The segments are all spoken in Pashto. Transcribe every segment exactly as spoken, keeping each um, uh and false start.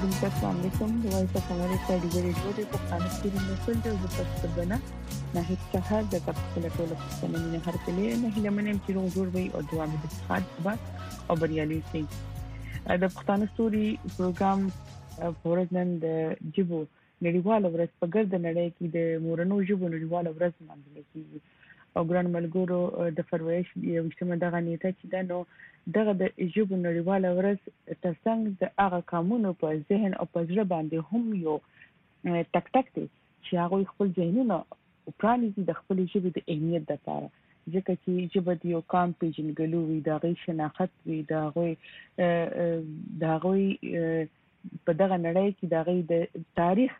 السلام علیکم د وایس اف امریکا د ریډیو د پښتنو ستوري مسول د پښتو بنا نه هیڅ څه د تاسو ټول پښتنو نه هر کله نه هله منم چې روغ جوړ وي او دوام د صحت بعد او بریالي شي د پښتنو ستوري پروګرام پورزنن د جبو نړیواله ورځ په ګرد نړۍ کې د مورنو جبو نړیواله ورځ مانځل کیږي او ګران ملګرو د فروریش یو شتمه دغه نیټه چې دا نو دغه د جبو نړیواله ورځ ترڅنګ د هغه قانونو په ذهن او په ځړ باندې هم یو ټک ټک دي چې هغه خپل ذهنونه پرانیزي د خپل ژبې د اهمیت لپاره ځکه چې ژبه د یو قام پیژنګلو وي د غي شناخت وي د غوي د غوي په دغه نړۍ کې د غي د تاریخ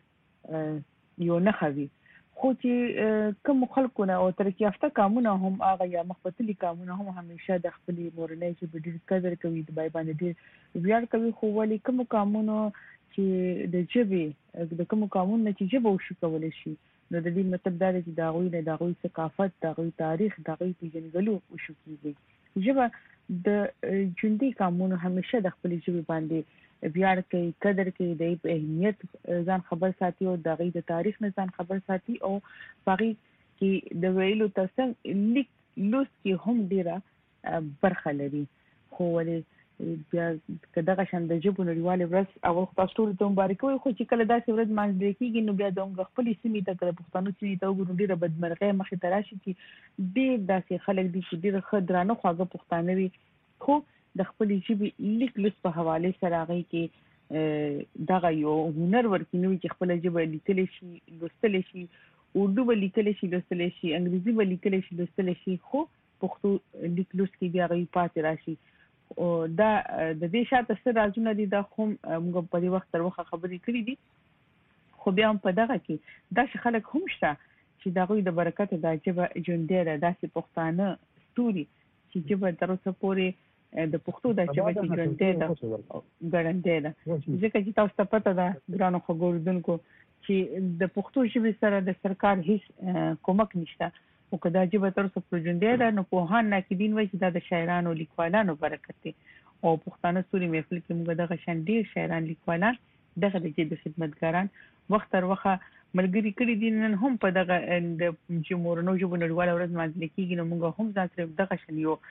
یو نه خوي خو چې کوم خلکونه او ترقی یافته قانونه هم هغه یا مخبتلي قانونه هم همیشه د خپل مورنۍ چې په ډیر قدر کوي د بای باندې ډیر ویاړ کوي خو ولې کوم قانونه چې د جبې د کوم قانون چې جبه وشي کولای شي نو د دې مطلب دا دی چې دا غوي نه دا غوي ثقافت دا غوي تاریخ دا غوي پیژنګلو وشو کیږي جبه د جندي قانون همیشه د خپل جبې باندې ویاړ کوي قدر کوي د اهمیت ځان خبر ساتي او د غي د تاریخ نه ځان خبر ساتي او باقي کې د ویلو ترڅنګ لیک لوس کې هم ډیره برخه لري خو ولې بیا کداغه شان د جبو نړیواله ورځ او تاسو ټول ته مبارک وي خو چې کله داسې ورځ مانځل کیږي نو بیا د خپل سیمې ته کړه پښتنو چې ته وګورئ ډیره بدمرغه مخې تراشي چې ډیر داسې خلک دي چې ډیره خدرانه خواږه پښتانوي خو د خپل ژبې لیک لوس په حواله سره غي کې دغه یو هنر ورکینوي چې خپل ژبه لیکل شي لوستل شي اردو به لیکل شي لوستل شي انګریزي به لیکل شي لوستل شي خو پښتو لیک لوس کې بیا غي پاتې راشي او دا د دې شاته سره راځونه دي دا خو موږ په دې وخت تر وخت خبرې کړې دي خو بیا هم په دغه کې دا خلک هم شته چې دا غوي د برکت د ژبه ژوندې داسې پښتانه ستوري چې ژبه تر اوسه پورې د پښتو د ژبې ژوندې ده ګړندې ده ځکه چې تاسو ته پته ده ګرانو خبردونکو چې د پښتو ژبې سره د سرکار هیڅ کومک نشته او کدا ژبه تر اوسه ژوندې ده نو په هان ناکدین وایي چې د شاعرانو لیکوالانو برکت دی او پښتانه ستوري محفل کې موږ دغه شان ډیر شاعران لیکوالان دغه د ژبې خدمتګاران وخت تر وخت ملګری کړي دي نن هم په دغه د جمهورونو ژبو نړیواله ورځ مانځل کیږي نو موږ هم ځان سره دغه شان یو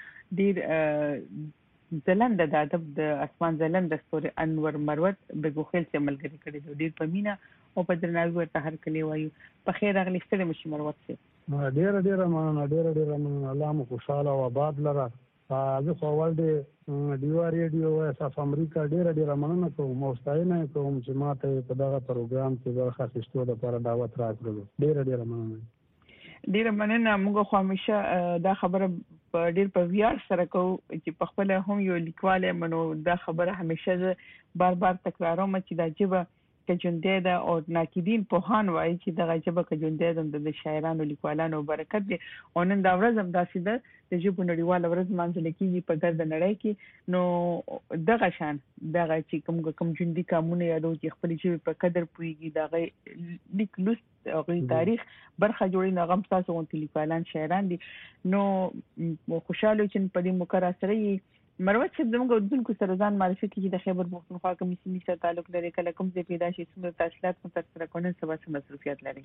ډیر زلند د ادب د اسمان زلند د ستوري انور مروت بګوخیل څخه ملګری کړي دي ډیر په مینا او په درناوي ورته هر کلی وایو په خیر اغلی ستړي مشي مروت سي ډیر ډیر مننه ډیر ډیر مننه الله مو خوشاله او آباد لره زه خو ول دي دیو ریډیو اس اف امریکا ډیر ډیر مننه کوم او ستاینه کوم چې ماته په دغه پروګرام کې د خاصستو لپاره دعوت راکړل ډیر ډیر مننه ډیر مننه موږ خو همیشه دا خبره په ډیر په ویاړ سره کوو چې په خپل هم یو لیکواله منو دا خبره همیشه بار بار تکراروم چې دا جبه کې جوندې ده او ناکدین په هان وایي چې دغه جبه کې جوندې ده د شاعرانو لیکوالانو برکت دي او نن دا ورځ هم داسې ده د جبو نړیواله ورځ مانځل کیږي په ګرد نړۍ کې نو دغه شان دغه چې کوم کوم جوندي قانون یادو چې خپل ژبه په قدر پويږي دغه لیک لوس او تاریخ برخه جوړي نغم تاسو غونټ لیکوالان شاعران دي نو خوشاله چې په دې مقرره سره مروت چې دغه دونکو سره ځان معرفي کیږي د خیبر پښتونخوا کوم سیمې سره تعلق لري کله کوم ځای پیدا شي څومره تحصیلات متأثر کونن سبا سم مصروفیت لري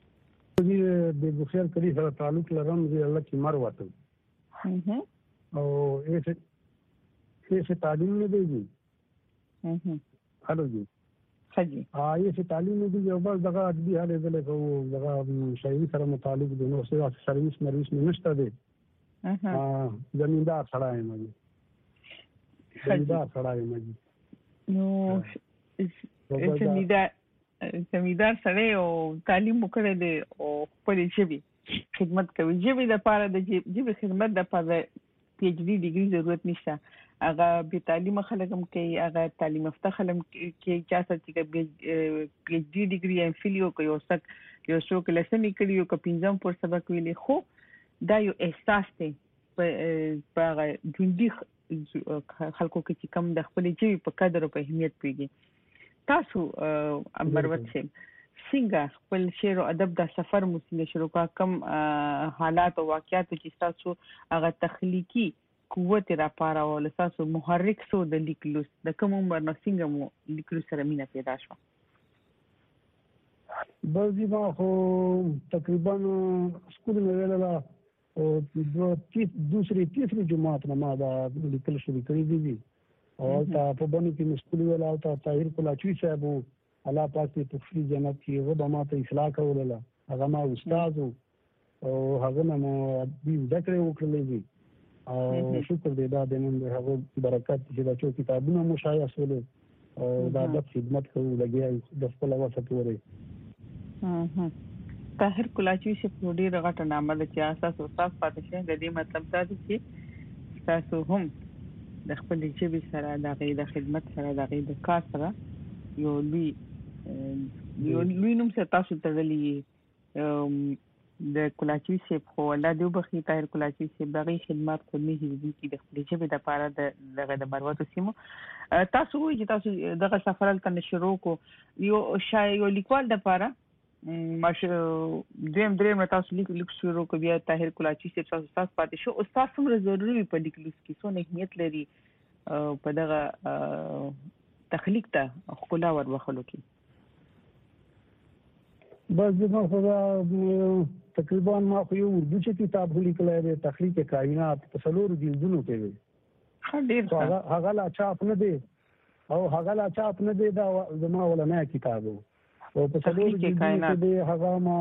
د بخیر کلی سره تعلق لرم چې الله کی مروت او ایسه ایسه تعلیم نه دیږي هه هلو جی خجی ها ایسه تعلیم نه دیږي او بس دغه ادبي حاله دلته کوو دغه شاعري سره متعلق دي نو سره سرویس مریض نشته دي ها زمیندار سره یم زمیندار سره یم نو زمیندار زمیندار سره او تعلیم وکړي دي او خپل ژبه خدمت کوي ژبه د لپاره د ژبه خدمت د لپاره پی ایچ ډي ډیګري ضرورت نشته هغه به تعلیم خلک هم کوي هغه تعلیم یافته خلک کې اجازه چې پی ایچ ډي ډیګري ام فیلیو کوي او سک یو څو کلاسمي کوي او کپینځم پر سبق ویلي خو دا یو احساس دی په ژوندۍ خلکو کې چې کم د خپل ژبې په قدر او په اهمیت پیږي تاسو مروت سیم څنګه خپل شعر او ادب د سفر مو څنګه شروع کا کم حالات او واقعیات چې تاسو هغه تخلیقي قوت را پاره او تاسو محرک سو د لیکلوس د کوم عمر نو څنګه مو لیکلوس سره مینه پیدا شو؟ بعضی ما خو تقریبا سکول مې ویله او دوسری تیسری جماعت نه ما دا لیکل شروع کړی دي او تا په باندې کې مسکول ویله او تا طاهر کلاچوي صاحب الله پاک دې په خپل جنت کې هغه به ما ته اصلاح کوله هغه ما استاد او هغه نه مو دې ذکر وکړلې دي او شکر دې دا د نن هغه برکت چې دا چې کتابونه مو شایع سول او دا د خدمت کوو لګي د خپل واسطه پورې ها طاهر کلاچوي چې په ډیره غټه نامه ده چې اساس او اساس پاتې شي د دې مطلب دا دی چې تاسو هم د خپل ژبې سره د غي د خدمت سره د غي د کار سره یو لوی یو لوی نوم سره تاسو تړلې د کلاچوي چې په الله دې وبخي طاهر کلاچوي چې دغه خدمات کوي چې د خپل ژبې د لپاره د دغه د مروت سیمو تاسو وایي چې تاسو دغه سفر تل شروع کو یو شای یو لیکوال د لپاره ماشه دیم دریم تاسو لیک لیک شروع کو بیا طاهر کلاچوي چې تاسو تاسو پاتې شو او تاسو سره ضروري په لیکلوس کې څو اهمیت لري په دغه تخلیق ته خلا ور وخلو کې بس دغه خدا تقریبا ما خو یو اردو چې کتاب لیکلی دی تخلیق کائنات په څلورو جلدونو کې دی ډېر هغه لا چاپ نه دی او هغه لا چاپ نه دی دا زما ولنه کتاب او په څلورو جلدونو کې دی هغه ما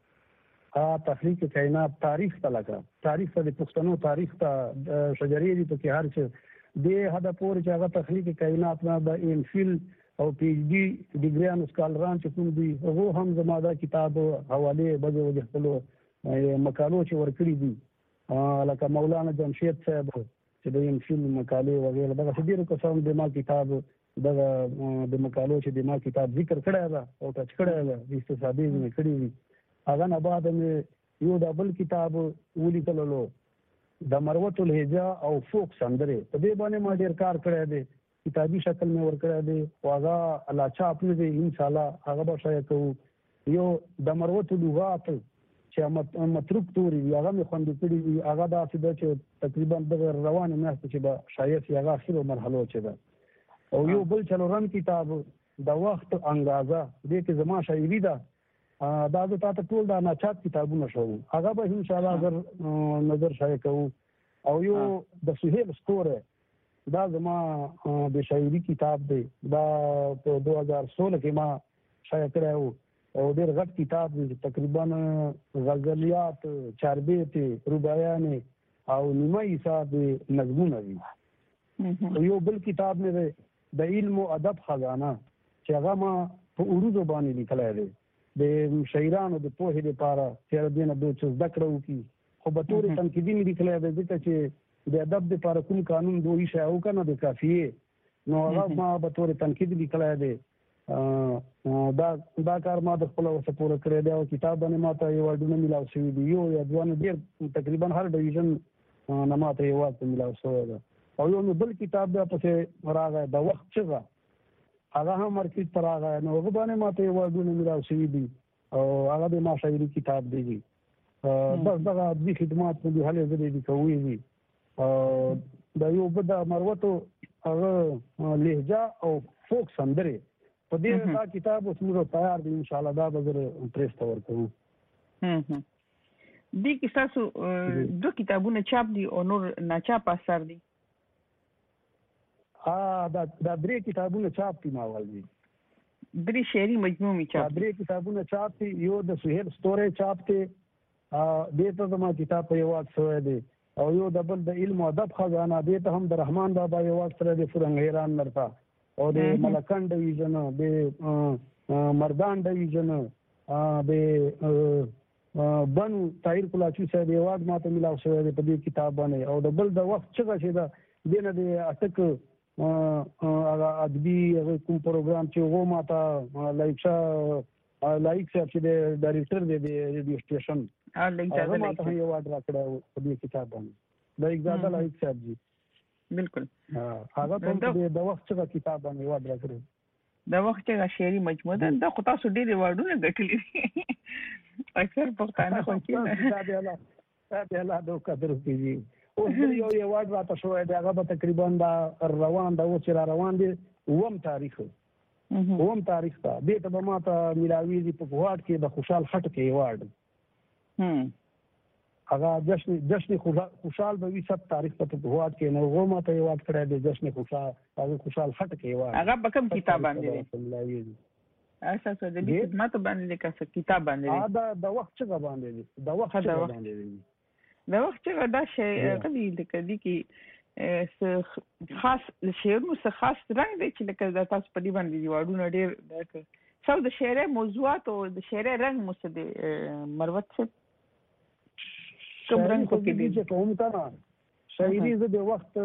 تخلیق کائنات تاریخ ته لګا تاریخ ته د پښتنو تاریخ ته شجرې دي په کې هر څه دی هدا پورې چې هغه تخلیق کائنات نه د انفیل او پی ایچ ڈی ډیګریان سکالران چې کوم دي هغه هم زما دا کتاب حواله بده وجه خپل مقالو چې ورکړي دي لکه مولانا جمشید صاحب چې د انفیل مقاله وغیرہ دغه ډیرو کسانو د ما کتاب دغه د مقالو چې د ما کتاب ذکر کړی دا او ټچ کړی دا د استفادې نه کړی دي هغه نه بعد مې یو ډبل کتاب ولیکلو د مروت الهجا او فوک سندره په دې باندې ما ډیر کار کړی دی کتابی شکل میں ورکړی دی او هغه الله چاپ نه دی ان شاء الله هغه به شاید کوو یو د مروت لغات چې متروک توري هغه مې خوندې کړي دي هغه داسې ده چې تقریبا د روانې میاشتې چې به شاید یې هغه اخرو مرحلو چې ده او یو بل څلورم کتاب د وخت انګازه دې کې زما شاعري ده دا زه تاته ټول دا ناچات کتابونه شو هغه به ان شاء الله اگر نظر شاید کوو او یو د سهیل ستوره دا زما د شاعري کتاب دی دا په دو هزار سولہ کې ما شایع کړی او ډېر غټ کتاب دی تقریبا غزلیات چاربیت رباعیانې او نیمه حصہ د نظمونه دي یو بل کتاب مې دی د علم او ادب خزانه چې هغه ما په اردو باندې لیکلی دی د شاعرانو د پوهې لپاره چې دې نه دوی څه زده کړه وکړي خو به تورې تنقیدي مې لیکلی دی ځکه چې د ادب لپاره کوم قانون دوی شایع وکنه د کافیه نو هغه ما به تورې تنقید لیکلی دی دا دا کار ما د خپل وسه پوره کړی دی او کتاب باندې ما ته ایوارډونه میلاو شوي دي یو یا دوه ډېر تقریبا هر ډیویژن نه ما ته ایوارډ میلاو شوی ده او یو بل کتاب بیا پسې راغی د وخت چغه هغه هم مارکیټ ته راغی نو هغه باندې ما ته ایوارډونه میلاو شوي دي او هغه د ما شاعري کتاب دی بس دغه دې خدمات په دې حالې زه دې کوي دي دا یو بل د مروتو هغه لهجه او فوک سندره په دې دا کتاب اوس موږ تیار دي ان شاء الله دا به زه پریس ته ورکوم دې کې تاسو دوه کتابونه چاپ دي او نور ناچاپ اثر دي ها دا دا درې کتابونه چاپ دي ماول دي درې شعري مجموعې چاپ درې کتابونه چاپ دي یو د سهیل ستوره چاپ دي دې ته زما کتاب په یواد شوی دی او یو د بل د علم او ادب خزانه دې ته هم د رحمان بابا یو وخت سره د فرنګیران مرتا او د ملکان ډیویژن د مردان ډیویژن د بنو طاهر کلاچوي صاحب یو وخت ماته ملاو شوی دی په دې کتاب باندې او د بل د وخت څنګه چې دا دینه د اټک هغه ادبي کوم پروګرام چې هغه ماته لایکشا لایک صاحب چې د ډایریکټر دی د ریډیو سټیشن هغه ماته یو وخت راکړی په دې کتاب باندې د اجازه لایک صاحب جی بالکل هغه ته د وخت څخه کتاب باندې یو وخت راکړی د وخت څخه شعري مجموعه ده دا خو تاسو ډېر ایوارډونه ګټلي اکثر پښتانه خو کې دا دی الله دا دی الله د قدر کوي اوس بل یو ایوارډ راته شوی دی هغه به تقریبا دا روان ده اوس چې را روان دی اووم تاریخ اووم تاریخ ته دې ته به ما ته میلاویږي په ګوهاټ کې د خوشحال خټک ایوارډ هغه جشن جشن خوشحال به وي سات تاریخ ته په ګوهاټ کې نو هغه ما ته ایوارډ کړی دی جشن خوشحال هغه خوشحال خټک ایوارډ هغه به کوم کتاب باندې میلاویږي اساسا د دې خدمت باندې لیکل کتاب باندې دا د وخت څخه باندې دی د وخت څخه باندې دی د وخت څخه دا شی غوډي لیکل دي کې خاص شعرونو څخه خاص رنګ دی چې لکه د تاسو په دې باندې دی واډونه ډېر دا څو د شعر موضوعات او د شعر رنګ مو څه دی مروت څه کوم رنګ کو کې دي چې کوم کنه شاعري زه د وخت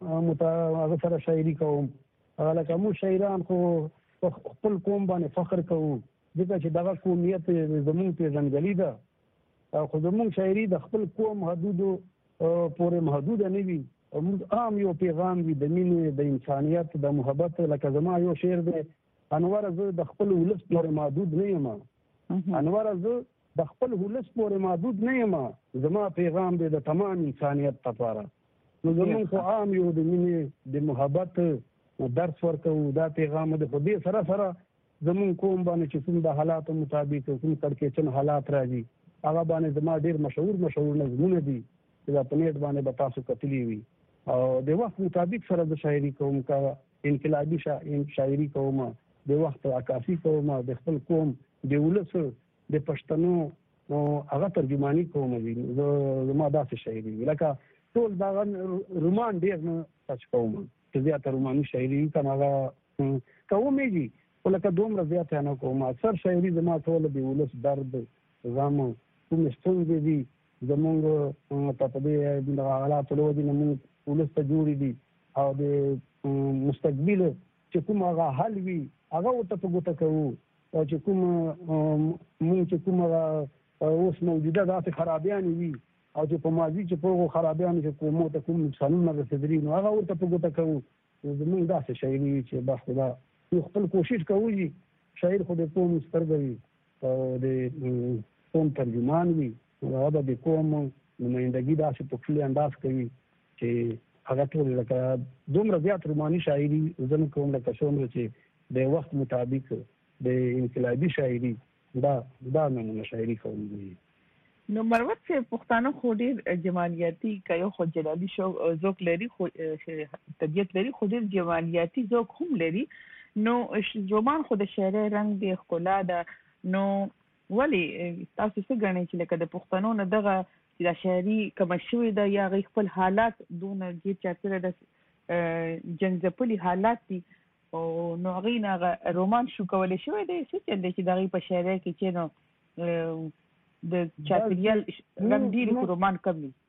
متعاقب سره شاعري کوم لکه مو شاعران خو خپل قوم باندې فخر کوو ځکه چې دغه قومیت زموږ پیژندګلوي ده خو زموږ شاعري د خپل قوم حدودو پورې محدوده نه وي موږ عام یو پیغام وي د مینې د انسانیت د محبت لکه زما یو شعر دی انوار زه د خپل ولس پورې محدود نه یم انوار زه د خپل ولس پورې محدود نه یم زما پیغام دی د تمام انسانیت لپاره نو زموږ خو عام یو د مینې د محبت درس ورکوو دا پیغام د خو دې سره سره زمون کوم باندې چې کوم د حالاتو مطابق کوم کړکېچن حالات راځي هغه باندې زما ډېر مشهور مشهور نظمونه دي چې دا په نیټ باندې به تاسو کتلي وي او د وخت مطابق سره د شاعري کوم کا انقلابي شاعري کوم د وخت عکاسي کوم د خپل قوم د ولس د پښتنو هغه ترجمانی کوم دي زما داسې شاعري لکه ټول دا رومان ډېر نه تاسو کوم چې زیاته روماني شاعري کنه هغه کومېږي خو لکه دومره زیاته نه کوم اکثر شاعري زما ټول د ولس درد غم کوم ستونزې دي زمونږ په دې د حالاتو له وجې نه موږ ولس ته جوړې دي او د مستقبل چې کوم هغه حل وي هغه ورته په ګوته کوو او چې کوم موږ چې کوم اوس موجوده داسې خرابیانې وي او چې په ماضي چې په هغو خرابیانو چې قومو ته کوم نقصانونه رسېدلي نو هغه ورته په ګوته کوو زمونږ داسې شاعري وي چې بس خدا موږ خپل کوشش کوو چې شاعر خو د قوم سترګه وي او د قوم ترجمان وي هغه به د قوم نمایندګي داسې په ښکلي انداز کوي چې هغه ټول لکه دومره زیات روماني شاعري زه نه کوم لکه څومره چې د وخت مطابق د انقلابي شاعري دا دا نمونه شاعري کوم دي نو مروت چې پښتانه خو ډېر جمالیاتي کوي خو جلالي شو ذوق لري خو طبیعت لري خو ډېر جمالیاتي ذوق هم لري نو رومان خو د شعر رنګ دی ښکلا ده نو ولې تاسو څه ګڼئ چې لکه د پښتنو نه دغه چې دا شاعري کمه شوې ده یا هغوی خپل حالات دونه ډېر چاپېره د جنګ حالات دي او نو هغوی نه هغه رومان شو کولی شوی دی څه چل دی چې د هغوی په شاعرۍ کې چې نو د چاپیریال رنګ ډېر رومان کم وي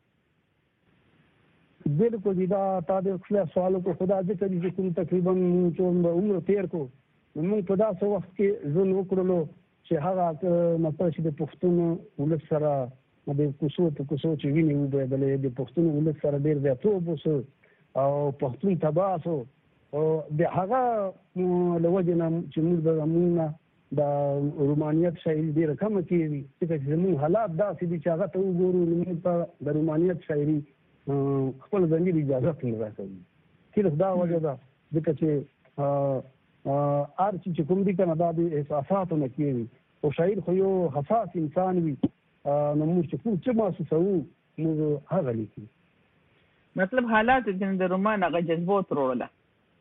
بالکل دا تا د خپل سوالو کو خدا دې کړي چې کوم تقریبا څومره عمر تیر کو موږ په داسې وخت کې ځون وکړلو چې هغه مطلب چې د پښتون ولس سره د کوڅو په کوڅو چې ویني وبدلې د پښتون ولس سره ډېر زیاتوب وسو او پښتون تباسو او د هغه له وجې نه چې موږ د موږ د رومانیت شاعري ډېره کمه کېږي ځکه چې زموږ حالات داسې دي چې هغه ته وګورو موږ ته د رومانیت شاعري خپل ځانګړې اجازه نه راکوي صرف دا وجه ده ځکه چې هر څه چې کوم دي که نه دا د احساساتو نه کېږي او شاعر خو یو حساس انسان وي نو موږ چې کوم څه محسوسوو موږ هغه لیکي مطلب حالات د رومان هغه جذبو تروړله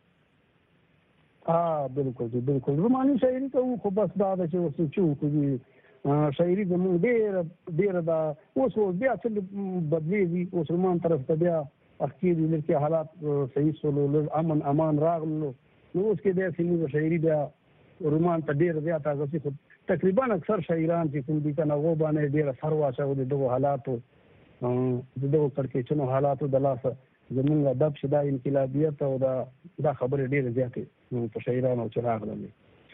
ها بالکل بالکل روماني شاعري کوو خو بس دا ده چې اوس چې وکړو شاعري زموږ ډېره ډېره ده اوس اوس بیا څه بدلېږي اوس رومان طرف ته بیا اخکې دي لږ حالات صحیح شولو لږ امن امان راغلو نو اوس کې داسې موږ شاعري بیا رومان ته ډېره زیاته اغېزي خو تقریبا اکثر شاعران چې کوم دي که نه هغو باندې ډېره سر واچوو د دغو حالاتو د دغو کړکېچنو حالاتو د لاسه زمونږ ادب چې دا انقلابیت او دا دا خبرې ډېرې زیاتې په شاعرانو چې راغللې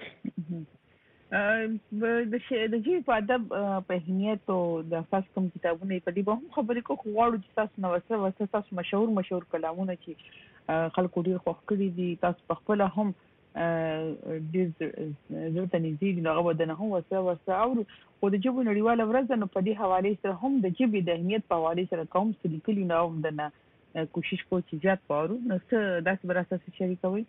د ژبې په ادب په اهمیت او د خاص کوم کتابونه په دې به هم خبرې کوو خو غواړو چې تاسو نه ورسره ورسره تاسو مشهور مشهور کلامونه چې خلکو ډېر خوښ کړي دي تاسو په خپله هم ډېر زړه ته نږدې دي، نو هغه به درنه هم ورسره ورسره اورو. خو د ژبو نړیواله ورځ نو په دې حوالې سره هم د ژبې د اهمیت په حوالې سره کوم څه لیکلي، نو هم درنه کوشش کوو چې زیات واورو. نو څه داسې به راسره شریکوئ؟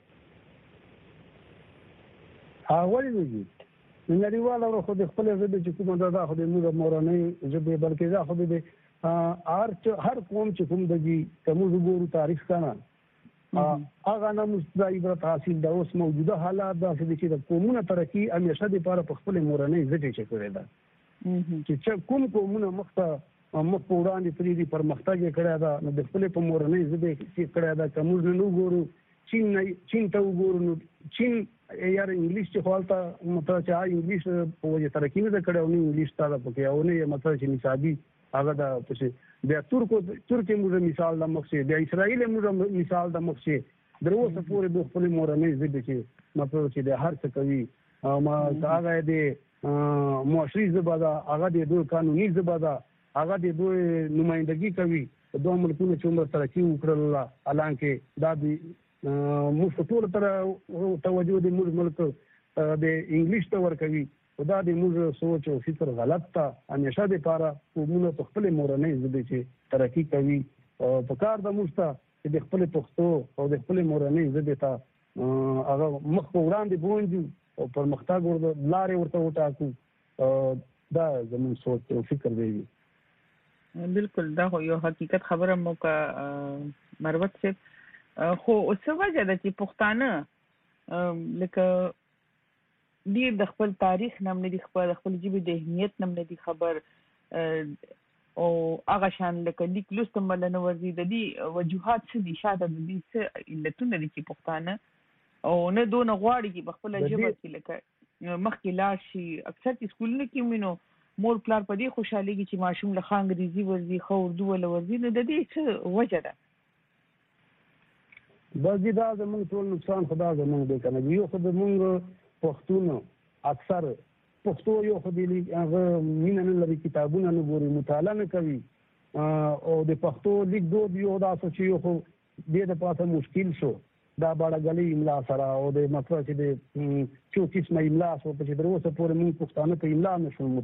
ولې نه دي نړیواله ورځ خو د خپلې ژبې چې کومه ده دا خو د موږ مورنۍ ژبې، بلکې دا خو د هر قوم چې کوم دي که موږ وګورو تاریخ کنه هغه نه موږ د عبرت حاصل ده. اوس موجوده حالات داسې دي چې د قومونو ترقي همیشه دپاره په خپلې مورنۍ ژبې چې کړې ده، چې کوم قومونه مخته مخ په وړاندې تللي دي، پرمختګ یې کړی ده، نو د خپلې په مورنۍ ژبې کې کړی ده. که موږ نن وګورو چین چین ته وګورو، نو چین یار انګلیش چې خو هلته مطلب چې هغه انګلیش په وجې ترقي نه ده کړې، او نه انګلیش ته ده پکې، او نه مطلب چې نصابي هغه ده پسې. بیا ترکو ترکي موږ مثال د مخ شي، بیا اسرائیل موږ مثال د مخ شي. در اوسه پورې د خپلې مورنۍ ژبې چې مطلب چې د هر څه کوي، هغه د معاشري ژبه ده، هغه د دوی قانوني ژبه ده، هغه د دوی نمایندګي کوي. دوه ملکونه چې عمر ترقي وکړل، حالانکې دا د موږ په ټوله طرح توجه د موږ ملک د انګلیش ته ورکوي، دا د موږ سوچ او فکر غلط ته. همیشه دپاره قومونه په خپلې مورنۍ ژبې چې ترقي کوي، په کار د موږ ته چې د خپلې پښتو او د خپلې مورنۍ ژبې ته هغه مخ په وړاندې بونځو او پرمختګ ورته لارې ورته وټاکو. دا زموږ سوچ او فکر دی. بالکل دا خو یو حقیقت خبره مو که مروت صاحب. خو څه وجه ده چې پښتانه لکه ډېر د خپل تاریخ نه هم نه دي خبر، د خپل ژبې د اهمیت نه هم نه دي خبر، او هغه شان لکه لیک لوست هم نه ورځي. د دې وجوهات څه دي؟ شاته د دې څه علتونه دي چې پښتانه او نه دونه غواړي چې په خپله ژبه کې لکه مخکې لاړ شي؟ اکثر چې سکولونه کې وینو مور پلار په دې خوشحالېږي چې ماشوم له ښه انګریزي ورځي، ښه اردو وله ورځي. نو د دې څه وجه ده؟ بس دا زموږ ټول نقصان خو دا زموږ دی که نه. یو خو زموږ پښتون اکثر پښتو یو خو د هغه مینه نه لري، کتابونه نه ګوري، مطالعه نه کوي، او د پښتو لیک دود یو داسې چې یو خو دې د پاسه مشکل شو دا باړهګلۍ املا سره، او د مطلب چې د څو قسمه املا شو چې تر اوسه پورې موږ پښتانه په املا نه شو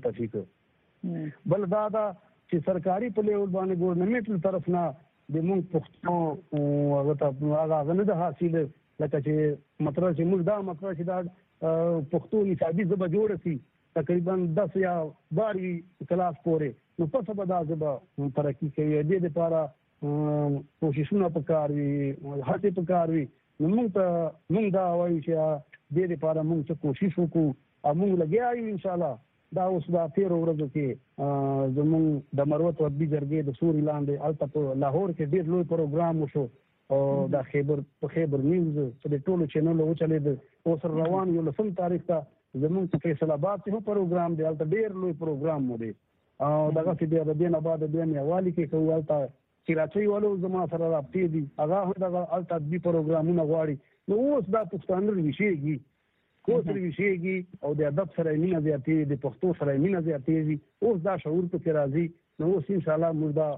متفق. بل دا ده چې سرکاري په لیول باندې ګورنمنټ له طرف نه د موږ پښتو هغه ته هغه نه ده حاصل، لکه چې مطلب چې موږ دا مطلب چې دا پښتو نصابي ژبه جوړه شي تقریبا دس یا باري کلاس پورې، نو پس به دا ژبه ترقي کوي. دې دپاره کوششونه پکار وي، هڅې پکار وي. نو موږ ته موږ دا وایو چې دې دپاره موږ څه کوشش وکړو، او موږ لګیا یو انشاءالله. دا اوس دا تېرو ورځو کې زموږ د مروت ادبي جرګې د سوري لاندې هلته په لاهور کې ډېر لوی پروګرام وشو، او دا خیبر په خیبر نیوز چې د ټولو چینلو وچلېده. اوس روان یو لسم تاریخ ته زموږ په فیصل آباد کې هم پروګرام دی، هلته ډېر لوی پروګرام مو دی. او دغسې بیا د دې نه بعد بیا میوالي کې کوو، هلته کراچۍ والو زما سره رابطې دي، هغه هم دغه هلته ادبي پروګرامونه غواړي. نو اوس دا پښتانه رویشېږي، اوس رویشېږي، او د ادب سره یې مینه زیاتېږي، د پښتو سره یې مینه زیاتېږي. اوس دا شعور پکې راځي. نو اوس انشاءالله موږ دا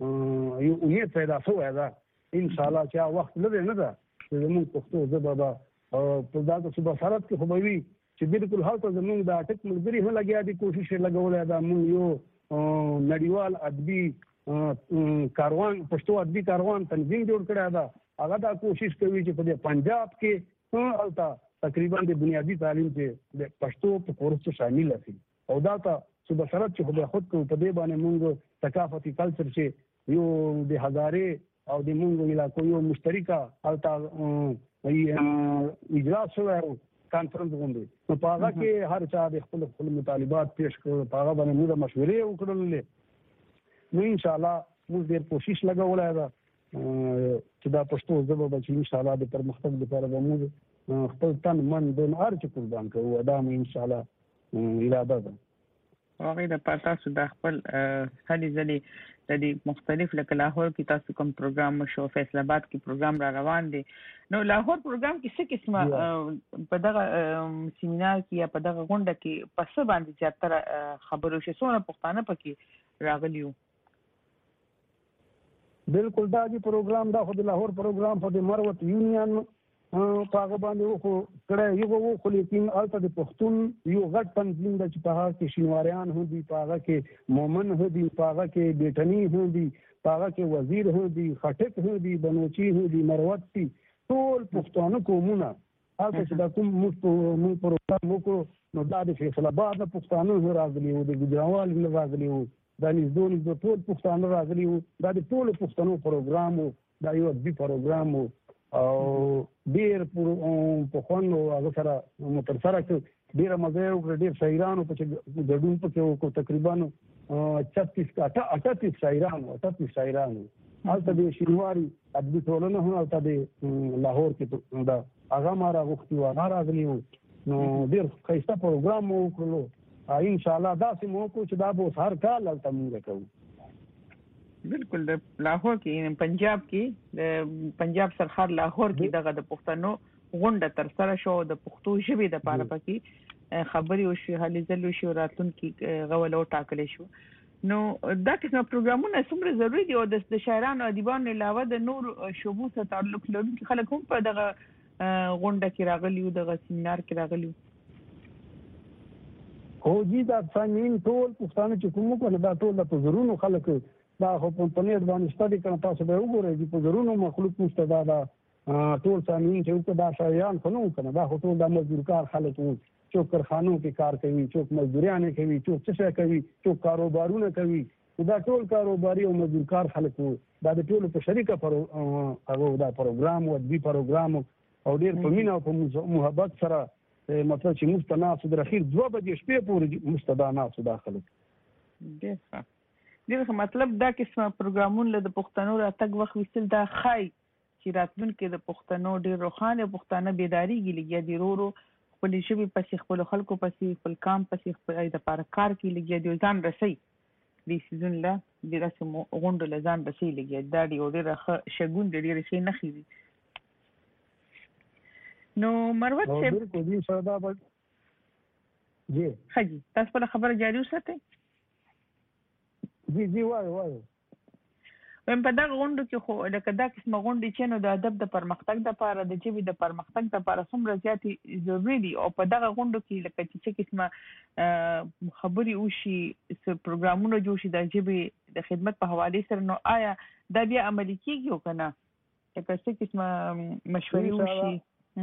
یو امید پیدا شوی ده انشاءالله چې هغه وخت لرې نه ده چې زموږ پښتو ژبه به په دا د صوبه سرحد کې خو به وي چې بالکل هلته زموږ دا ټک ملګري هم لګیا دي، کوشش یې لګولی ده. موږ یو نړیوال ادبي کاروان، پښتو ادبي کاروان تنظیم جوړ کړی ده. هغه دا کوشش کوي چې په دې پنجاب کې هلته تقریبا د بنیادي تعلیم چې د پښتو په کورس کې شامل شي، او دا ته صوبه سرحد چې خو بیا خود کوو په دې باندې موږ ثقافتي کلچر چې یو د هزارې او د موږ علاقو یو مشترکه هلته اجلاس شوی و، کانفرنس غوندې. نو په هغه کې هر چا د خپل خپل مطالبات پیش کړل، په هغه باندې موږ مشورې وکړلې. نو انشاءالله موږ ډېر کوشش لګولی ده چې دا پښتو ژبه به چې انشاءالله د پرمختګ لپاره به موږ خپل تن من دون هر څه قربان کوو. دا مې انشاءالله اراده ده. هغې دپاره تاسو د خپل هلې ځلې د دې مختلف لکه لاهور کې تاسو کوم پروګرام شو، فیصل آباد کې پروګرام را روان دی. نو لاهور پروګرام کې څه قسمه په دغه سیمینار کې یا په دغه غونډه کې په څه باندې زیاتره خبرې وشوې؟ څومره پښتانه پکې راغلي وو؟ بالکل دا چې پروګرام دا خو د لاهور پروګرام په د مروت یونین په هغه باندې وخو کړی یو وخو لیکن هلته د پښتون یو غټ تنظیم ده چې په هغه کې شینواریان هم دي، په هغه کې مومن هم دي، په هغه کې بیټني هم دي، په هغه کې وزیر هم دي، خټک هم دي، بنوچي هم دي، مروت دي، ټول پښتانه قومونه هلته چې دا کوم موږ پروګرام وکړو نو دا د فیصل آباد نه پښتانه هم راغلي وو، د ګوجرانوال نه راغلي وو، دا نږدې نږدې ټول پښتانه راغلي وو. دا د ټولو پښتنو پروګرام وو، دا یو ادبي پروګرام وو او ډېر په خوند هغه سره مو ترسره کړ. ډېره مزه یې وکړه، ډېر شاعرانو پکې ګډون پکې وکړو، تقریبا چھتیس اٹھتیس شاعرانو اٹھتیس شاعرانو هلته د شینواري ادبي ټولنه هم هلته د لاهور کې دا هغه ما راغوښتي وو، هغه راغلي وو. نو ډېر ښایسته پروګرام مو وکړلو. انشاءالله داسې مو وکړو چې دا به اوس هر کال هلته مونږ کوو. بالکل د لاهور کې پنجاب کې د پنجاب سرخار لاهور کې دغه د پښتنو غونډه تر سره شو، د پښتو ژبې د پاره پکې خبرې وشي، هلي ځل وشي، راتلونکي غول او ټاکل شو. نو دا قسمه پروګرامونه څومره ضروری دي او د شاعرانو ادیبانو علاوه د نور شعبو سره تعلق لرونکي خلک هم په دغه غونډه کې راغلي وو، دغه سیمینار کې راغلي وو. هو جی دا څنګه ټول پښتانه چې کوم کو دا ټول په زرونو خلک دا خو په انټرنیټ باندې ستړي کړه، تاسو به وګورئ چې په زرونو مخلوق مستدا دا ټول څنګه چې په دا شایان خو نو کنه دا ټول د مزدور کار خلک وو، څوک کارخانو کې کار کوي، څوک مزدوريان کوي، څوک څه کوي، څوک کاروبارونه کوي، دا ټول کاروباري او مزدور کار خلک وو. دا د ټول په شریکه پر هغه دا پروګرام او د پروګرام او ډیر په مینا او په محبت سره مطلب چې مستناس د اخیر دوه بجې شپې پورې مستدانات داخله. ډیر ښه. ډیر مطلب دا قسمه پروګرامونه د پښتنو راتګ وخت وستل دا خای چې راتلونکي د پښتنو ډیر روخانه پښتانه بیداریږي لګیا دي، ورو خپل شبي پسې خپل خلکو پسې خپل کام پسې خپل د پاره کار کې لګیا دي، ځان رسي د سيزون لا د رسم غونډه لزان رسي لګیا دا دی او ډیر ښه شګون ډیر شي نه خېږي. نو مروت چې بالکل دې سودا به جی خجي تاسو په خبره جاری وساتئ. جی جی وای وای ویم په دا غونډه کې خو لکه دا قسمه غونډې چې نو د ادب د پرمختګ لپاره د ژبې د پرمختګ لپاره څومره زیاتې ضروري دي او په دغه غونډو کې لکه چې څه قسمه خبرې وشي، پروګرامونه جوړ شي د ژبې د خدمت په حواله سره، نو آیا دا بیا عملي کیږي او کنه لکه څه قسمه مشورې وشي؟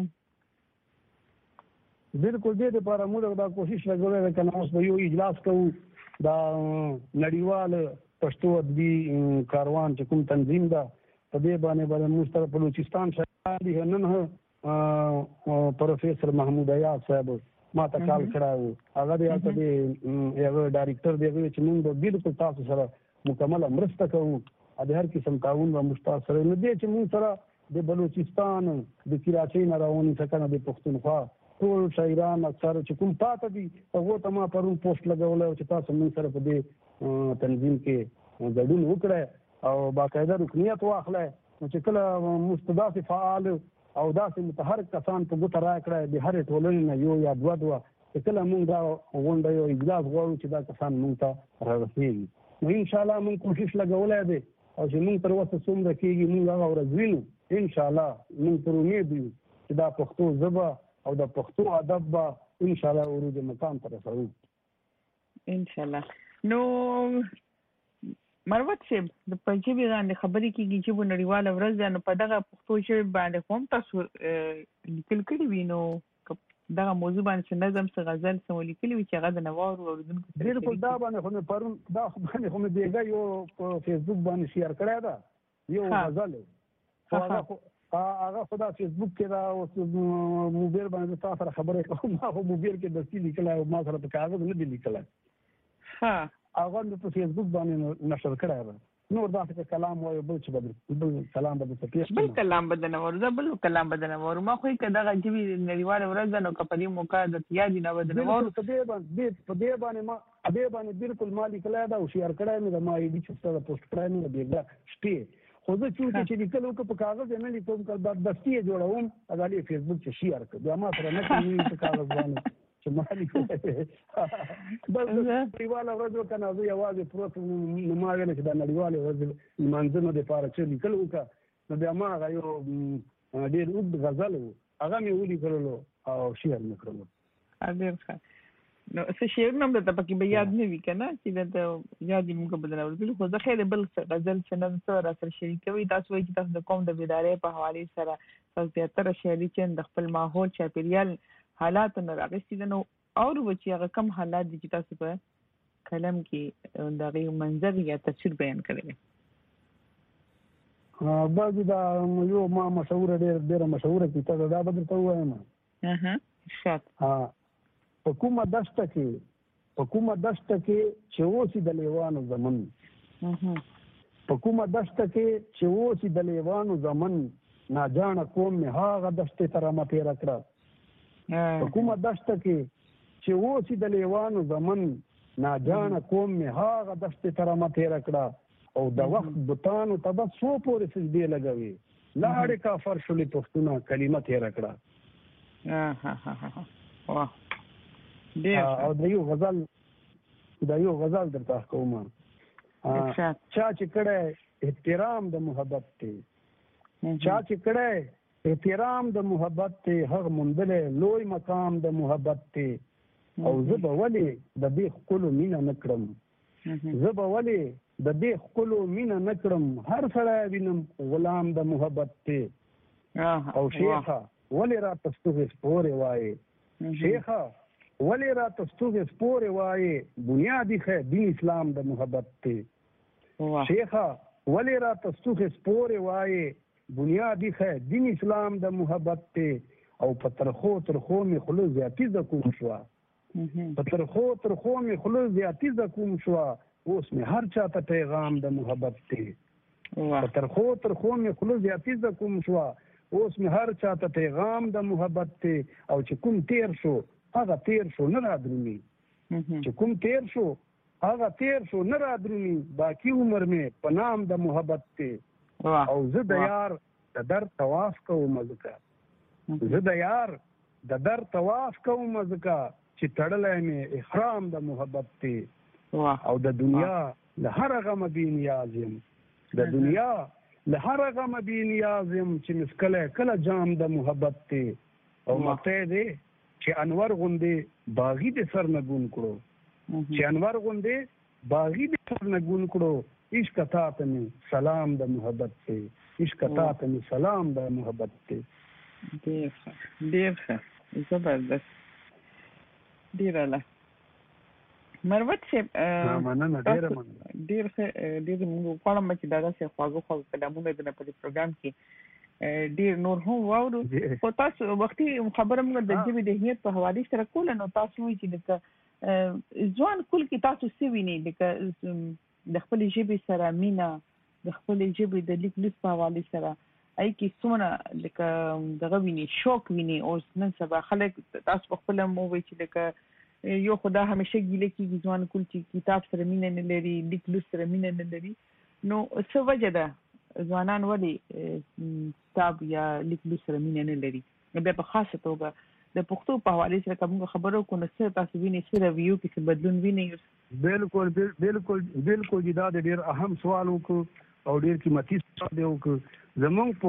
بالکل دې لپاره موږ دا کوشش وکړو کنه اوس به یو اجلاس کوو دا نړیوال پښتو ادبي کاروان چې کوم تنظیم ده په دې باندې باندې موږ سره بلوچستان شاعر دي نن هه پروفیسور محمود ایاز صاحب ما ته کال کړو، هغه د یاته دی یو ډایریکټر دی چې موږ بالکل تاسو سره مکمل مرسته کوو، د هر قسم تعاون و مشتاق سره نه دی چې موږ سره د بلوچستان د کراچۍ نه راونی څخه د پښتونخوا ټول شاعران اکثر چې کوم پاتې دي هغه ته ما پرون پوسټ لګول چې تاسو موږ سره په دې تنظیم کې ګډون وکړئ او باقاعده رکنیت واخلئ، چې کله مستضعف فعال او داسې متحرک کسان په ګوته راکړئ د هرې ټولنې نه یو یا دوه دوه، چې کله موږ دا غونډه یو اجلاس غواړو چې دا کسان موږ ته رارسېږي. نو انشاءالله موږ کوشش لګولی دی او چې موږ تر اوسه څومره کېږي موږ هغه ورځ وینو، انشاءالله موږ پر امید یو چې دا پښتو ژبه او د پښتو ادب به انشاءالله عروج مقام ته رسوو انشاءالله. نو مروت صاحب د پنځبي باندې خبرې کیږي چې په نړیواله ورځ ده، نو په دغه پښتو ژبه باندې کوم تاسو لیکل کړي وي، نو دغه موضوع باندې نظم څه غزل څه لیکلي وي چې هغه د نوارو اوریدونکو بالکل دا باندې خو مې پرون دا باندې خو مې دیګه یو په فیسبوک باندې شیر کړی ده یو غزل هغه هغه خو دا فیسبوک کې دا اوس موبایل باندې تاسو سره خبرې کوم، ما خو موبایل کې دستي لیکلی او ما سره په کاغذ نه دی لیکلی، ها هغه مې په فیسبوک باندې نشر کړی ده. نور داسې کلام وایو بل چې بل کلام به درته پیښ بل کلام به درنه ورو دا بل کلام به درنه ورو ما خو یې که دغه ژبې نړیواله ورځ ده نو که په دې موقع درته یاد وي نو به درنه ورو په دې باندې په دې باندې ما دې باندې بالکل ما لیکلی ده او شیر کړی مې ده، ما یې دي چې سره پوسټ کړی مې ده بېګا شپې، خو زه چونکې چې لیکل وکړه په کاغذ یې نه لیکم که دستي یې جوړوم هغه یې فیسبوک چې شیر کړ بیا ما سره نه کوي په کاغذ باندې چې ما لیکلی بس نړیواله ورځ وکړه نو زه یوازې پروت نو ما ویله چې دا نړیواله ورځ لمانځنو دپاره چې لیکل وکړه نو بیا ما هغه یو ډېر اوږد غزل و هغه مې ولیکلو او شعر مې کړلو. ډېر ښه. نو څه شعرونه هم درته پکې به یاد نه وي که نه چې درته یاد یې موږ به درنه اورېدلي، خو زه خیر بل غزل چې نن څه راسره شریکوي. تاسو وایي چې تاسو د قوم د بیدارۍ په حوالې سره تاسو زیاتره شاعري چې د خپل ماحول چاپېریال حالاتو نه راغستې ده، نو اورو چې هغه کم حالات دي چې تاسو په کلم کې د هغې منظر یا تصویر بیان کړی دی؟ بعضې دا یو ما مشهوره ډېر ډېره مشهوره کیسه ده، دا به درته ووایم. ارشاد. په کومه دشته کې په کومه دشته کې چې اوسي د لیوانو زمن، په کومه دشته کې چې اوسي د لیوانو زمن، ناجانه قوم مې هغه دشتې ته رامه تېره کړه. په کومه دشته کې چې اوسي د لیوانو زمن، ناجانه قوم مې هغه دشتې ته رامه تېره کړه. او د وخت بوتانو ته به څو پورې سجدې لګوي، لاړې کافر شولې پښتونه کلمه تېره کړه. او د یو غزل د یو غزل درته کوم. چا چې کړی احترام د محبت دی، چا چې کړی احترام د محبت دی، هغه موندلی لوی مقام د محبت دی. او زه به ولې د دې ښکلو مینه نه کړم، زه به ولې د دې ښکلو مینه نه کړم، هر سړی وینم غلام د محبت دی. او شیخه ولې راته ستوغې سپورې وایې، شیخه ولې راته ستوغې سپورې وایې، بنیادي خیر دین اسلام د محبت دی. شیخه ولې راته ستوغې سپورې وایې، بنیادي خیر دین اسلام د محبت دی. او په ترخو ترخو مې خوله زیاتیزه کوم شوه، په ترخو ترخو مې خوله زیاتیزه کوم شوه، اوس مې هر چاته پیغام د محبت دی. په ترخو ترخو مې خوله زیاتیزه کوم شوه، اوس مې هر چاته پیغام د محبت دی. او چې کوم تیر شو هغه تیر شو نه را درومي، چې کوم تیر شو هغه تیر شو نه را درومي، باقي عمر مې په نام د محبت دی. او زه د یار د در طواف کوم ځکه، زه د یار د در طواف کوم ځکه، چې تړلی مې احرام د محبت دی. او د دنیا له هر غمه بې نیاز یم، د دنیا له هر غمه بې نیاز یم، چې مسکلی کله جام د محبت دی. او مقطع دی چې انور غوندې باغي د سر نه ګون کړو، چې انور غوندې باغي د سر نه ګون کړو، عشق تا ته مې سلام د محبت دی، عشق تا ته مې سلام د محبت دی. ډېر ښه ډېر ښه زبردست ډېر اعلی. مروت صاحب ډېر ښه ډېر موږ غواړم چې دغسې خواږه خواږه کلامونه دنه په دې پروګرام کې ډېر نور هم واورو. خو تاسو وختي خبره موږ د ژبې د اهمیت په حوالې سره کوله، نو تاسو وایي چې لکه ځوان کل کې تاسو څه وینئ، لکه د خپلې ژبې سره مینه، د خپلې ژبې د لیک لوست په حوالې سره ای کې څومره لکه دغه ویني، شوق ویني. اوس نن سبا خلک تاسو په خپله مو وایي چې لکه یو خدا همیشه ګیله کېږي ځوان کل چې کتاب سره مینه نه لري، لیک لوست سره مینه نه لري. نو څه وجه ده ځوانان ولې کتاب یا لیک لوست سره مینه نه لري؟ بیا په خاصه توګه د پښتو په حوالې سره که موږ خبرې وکړو، نو څه تاسو وینئ، څه رویو کې څه بدلون وینئ؟ بالکل بالکل بالکل دا د ډېر اهم سوال وکړو او ډېر قیمتي سوال دی وکړو. زموږ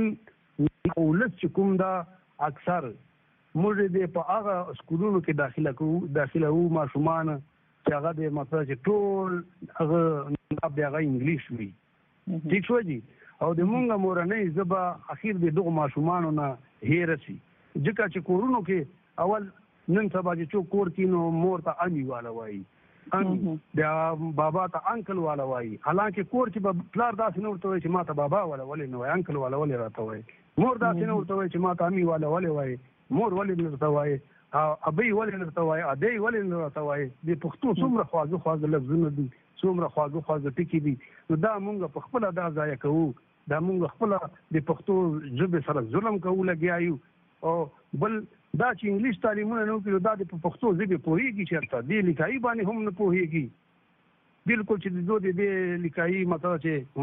پښتون ولس چې کوم دا اکثر موږ دې په هغه سکولونو کې داخله کوو داخله وو ماشومان چې هغه د مثلا چې ټول هغه د هغه انګلیش وي، ټیک شو جي. او د مونږ مورنۍ ژبه اخیر د دغو ماشومانو نه هېره شي، ځکه چې کورونو کې اول نن سبا چې څوک کور کې نو مور ته امي والا وایي، امي بیا بابا ته انکل والا وایي، حالانکه کور کې به پلار داسې نه ورته وایي چې ما ته بابا والا ولې نه وایي، انکل والا ولې راته وایي، مور داسې نه ورته وایي چې ما ته امي والا ولې وایي، مور ولې نه ورته وایي، ابۍ ولې نه ورته وایي، ادۍ ولې نه ورته وایي. د پښتو څومره خواږه خواږه لفظونه دي، څومره خواږه خواږه ټکي دي. نو دا مونږ په خپله دا ضایع کوو، دا مونږ خپله د پښتو ژبې سره ظلم کوو لګیا یو. او بل دا چې انګلیش تعلیمونه نه وکړي، دا د پښتو ژبې پوهېږي چېرته، دې لیکایي باندې هم نه پوهېږي. بالکل چې د دې د لیکایي مطلب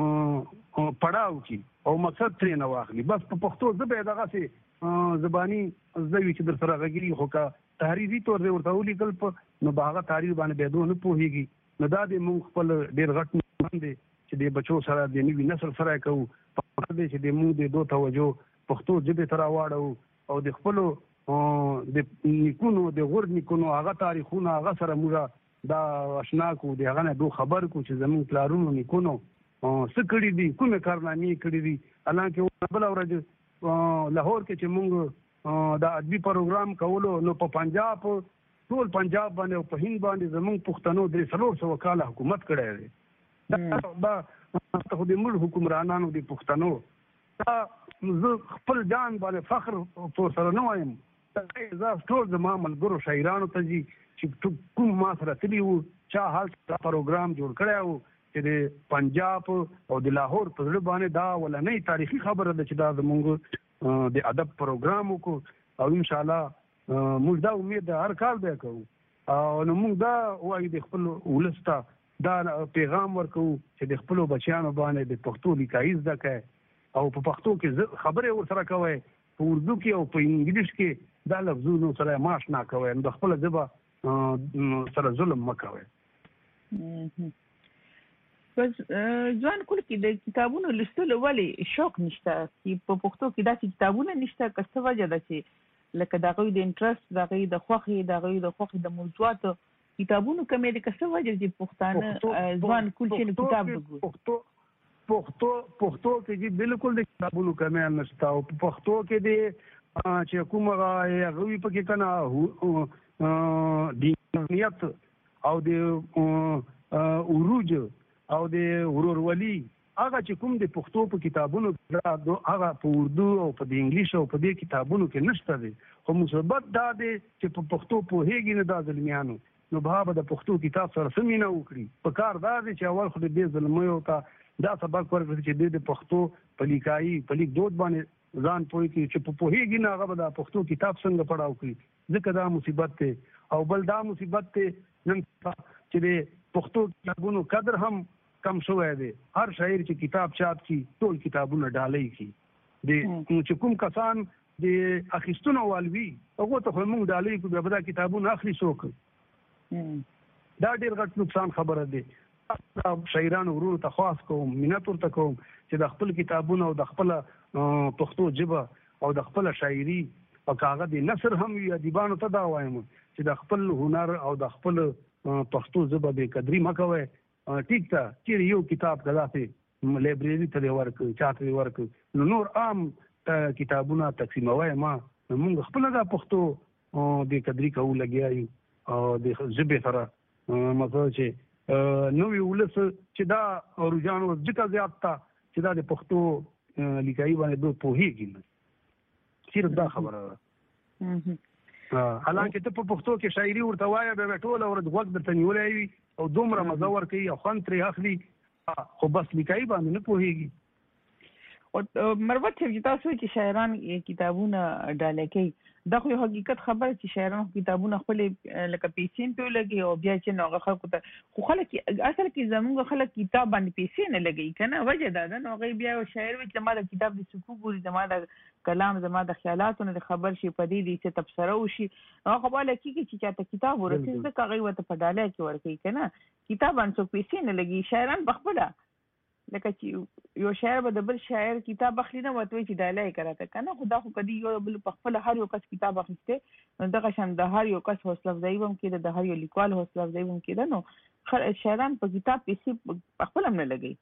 چې پړاو کړي او مقصد ترې نه واخلي، بس په پښتو ژبه یې دغسې زباني زده وي چې در سره غږېږي، خو که تحریري طور دی ورته ولیکل په نو به هغه تحریر باندې بیا دونه پوهېږي. نو دا د مونږ خپل ډېر غټ نقصان دی چې د بچو سره د نوي نسل سره یې کوو. پکار دی چې د مونږ د دو توجه پښتو ژبې ته راواړو، او د خپل د نیکونو د غور نیکونو هغه تاریخونه هغه سره موږ دا آشنا کو د هغه نه دو خبر کو چې زمون پلارونو نیکونو سکړی دي کومه کارنامې کړې دي. حالانکه بل ورځ لاهور کې چې موږ دا ادبي پروګرام کولو نو په پنجاب ټول پنجاب باندې او په هند باندې زمون پښتنو درې څلور سوه کاله حکومت کړی دی. دا دا خو د موږ حکمرانانو د پښتنو دا زه خپل ځان باندې فخر پر سره نه وایم. دا ټول زما ملګرو شاعرانو ته چې کوم ما سره تلي وو چا حال پروګرام جوړ کړی وو چې د پنجاب او د لاهور په زړه باندې دا ولنۍ تاریخي خبره ده چې دا زموږ د ادب پروګرام وکړو او ان شاء الله موږ دا امید هر کال به کوو او نو موږ دا وایو د خپل ولس ته دا پیغام ورکوو چې د خپل بچیانو باندې د پښتو لیکای زده کړي او په پښتو کې خبرې ورسره کوي، په اردو کې او په انګلیش کې دا لفظونه سره ماشنا کوي، نو د خپل ژبه سره ظلم مکوي. بس ځوان کول کې د کتابونو لستلو ولې شوق نشته چې په پښتو کې داسې کتابونه نشته؟ که څه وجه ده چې لکه د هغوی د انټرست، د هغوی د خوښې، د هغوی د خوښې د موضوعاتو کتابونو کمې دي؟ که څه وجه چې پښتانه ځوان کول چې کتاب وګوري؟ پښتو پښتو کې بالکل د کتابونو کمې نشته او په پښتو کې د چې کومه هغوی پکې کنه دینیت او د عروج او د ورورولي هغه چې کوم د پښتو په کتابونو کې هغه په اردو او په انګلیش او په دې کتابونو کې نشته دي. خو مثبت دا دی چې په پښتو پوهېږي نه دا ظلمیانو نو به د پښتو کتاب سره سمینه وکړي. په کار دا دی چې اول خو د دې ظلمیو ته دا سبق ورکړي چې د پښتو په لیکایي په لیک دود باندې ځان پوهې کړي چې په پوهېږي نه هغه به د پښتو کتاب څنګه پړاو کړي. ځکه دا مصیبت دی. او بل دا مصیبت دی نن چې د پښتو کتابونو قدر هم کم شوی دی. هر شاعر چې کتاب چاپ کی ټول کتابونه ډالۍ کی د چې کوم کسان د اخیستونو والوي هغه ته موږ ډالۍ کو به دا کتابونه اخلي څوک. دا ډیر غټ نقصان خبره ده. شاعرانو ورونو ته خاص کوم مننت ورته کوم چې د خپل کتابونو او د خپل پښتو ژبه او د خپل شاعري او کاغذ نثر هم وي ادیبانو ته دا وایم چې د خپل هنر او د خپل پښتو ژبه به قدرې مکوي. ټیک ته چې یو کتاب غلافه لایبرری ته ورکړ چاته ورکړ نو نور عام کتابونه تقسیموي ما موږ خپل د پښتو د قدرې کوو لګیایو او د ژبې سره مطلب چې نو یو ولس چې دا اورجانو ځکه زیات تا چې دا د پښتو لیکایي باندې دوه پوهیږي نه صرف دا خبره ده. حالانکه ته په پښتو کې شاعري ورته وایې به ټول ورځ وخت درته نیولای وي او دومره مزه ورکوي او خوند ترې اخلي خو بس لیکایي باندې نه پوهېږي. او مروت چې تاسو چې شاعران کتابونه ډالۍ کوي دا خو حقیقت خبره چې شاعران کتابونه خپل لکه پیسې په لګي او بیا چې نوغه خلکو ته خو خلک اصل کې زموږ خلک کتاب باندې پیسې نه لګي کنه وجه دا ده نو غي بیا شاعر وي چې ما د کتاب د سکو ګوري زما د کلام زما د خیالاتو نه خبر شي په دې دي چې تبصره وشي هغه خپل کې چې چاته کتاب ورته ځکه غي وته په ډالۍ کې ورکي کنه کتاب باندې پیسې نه لګي شاعران بخپله لکه چې یو شاعر به د بل شاعر کتاب اخلي نه وته چې ډالۍ کراته کنه خدا خو کدی یو بل په خپل هر یو کس کتاب اخیسته نو دغه شان د هر یو کس حوصله افزایی هم کېده د هر یو لیکوال حوصله افزایی هم کېده نو شاعران په کتاب پیسې خپل هم نه لګي.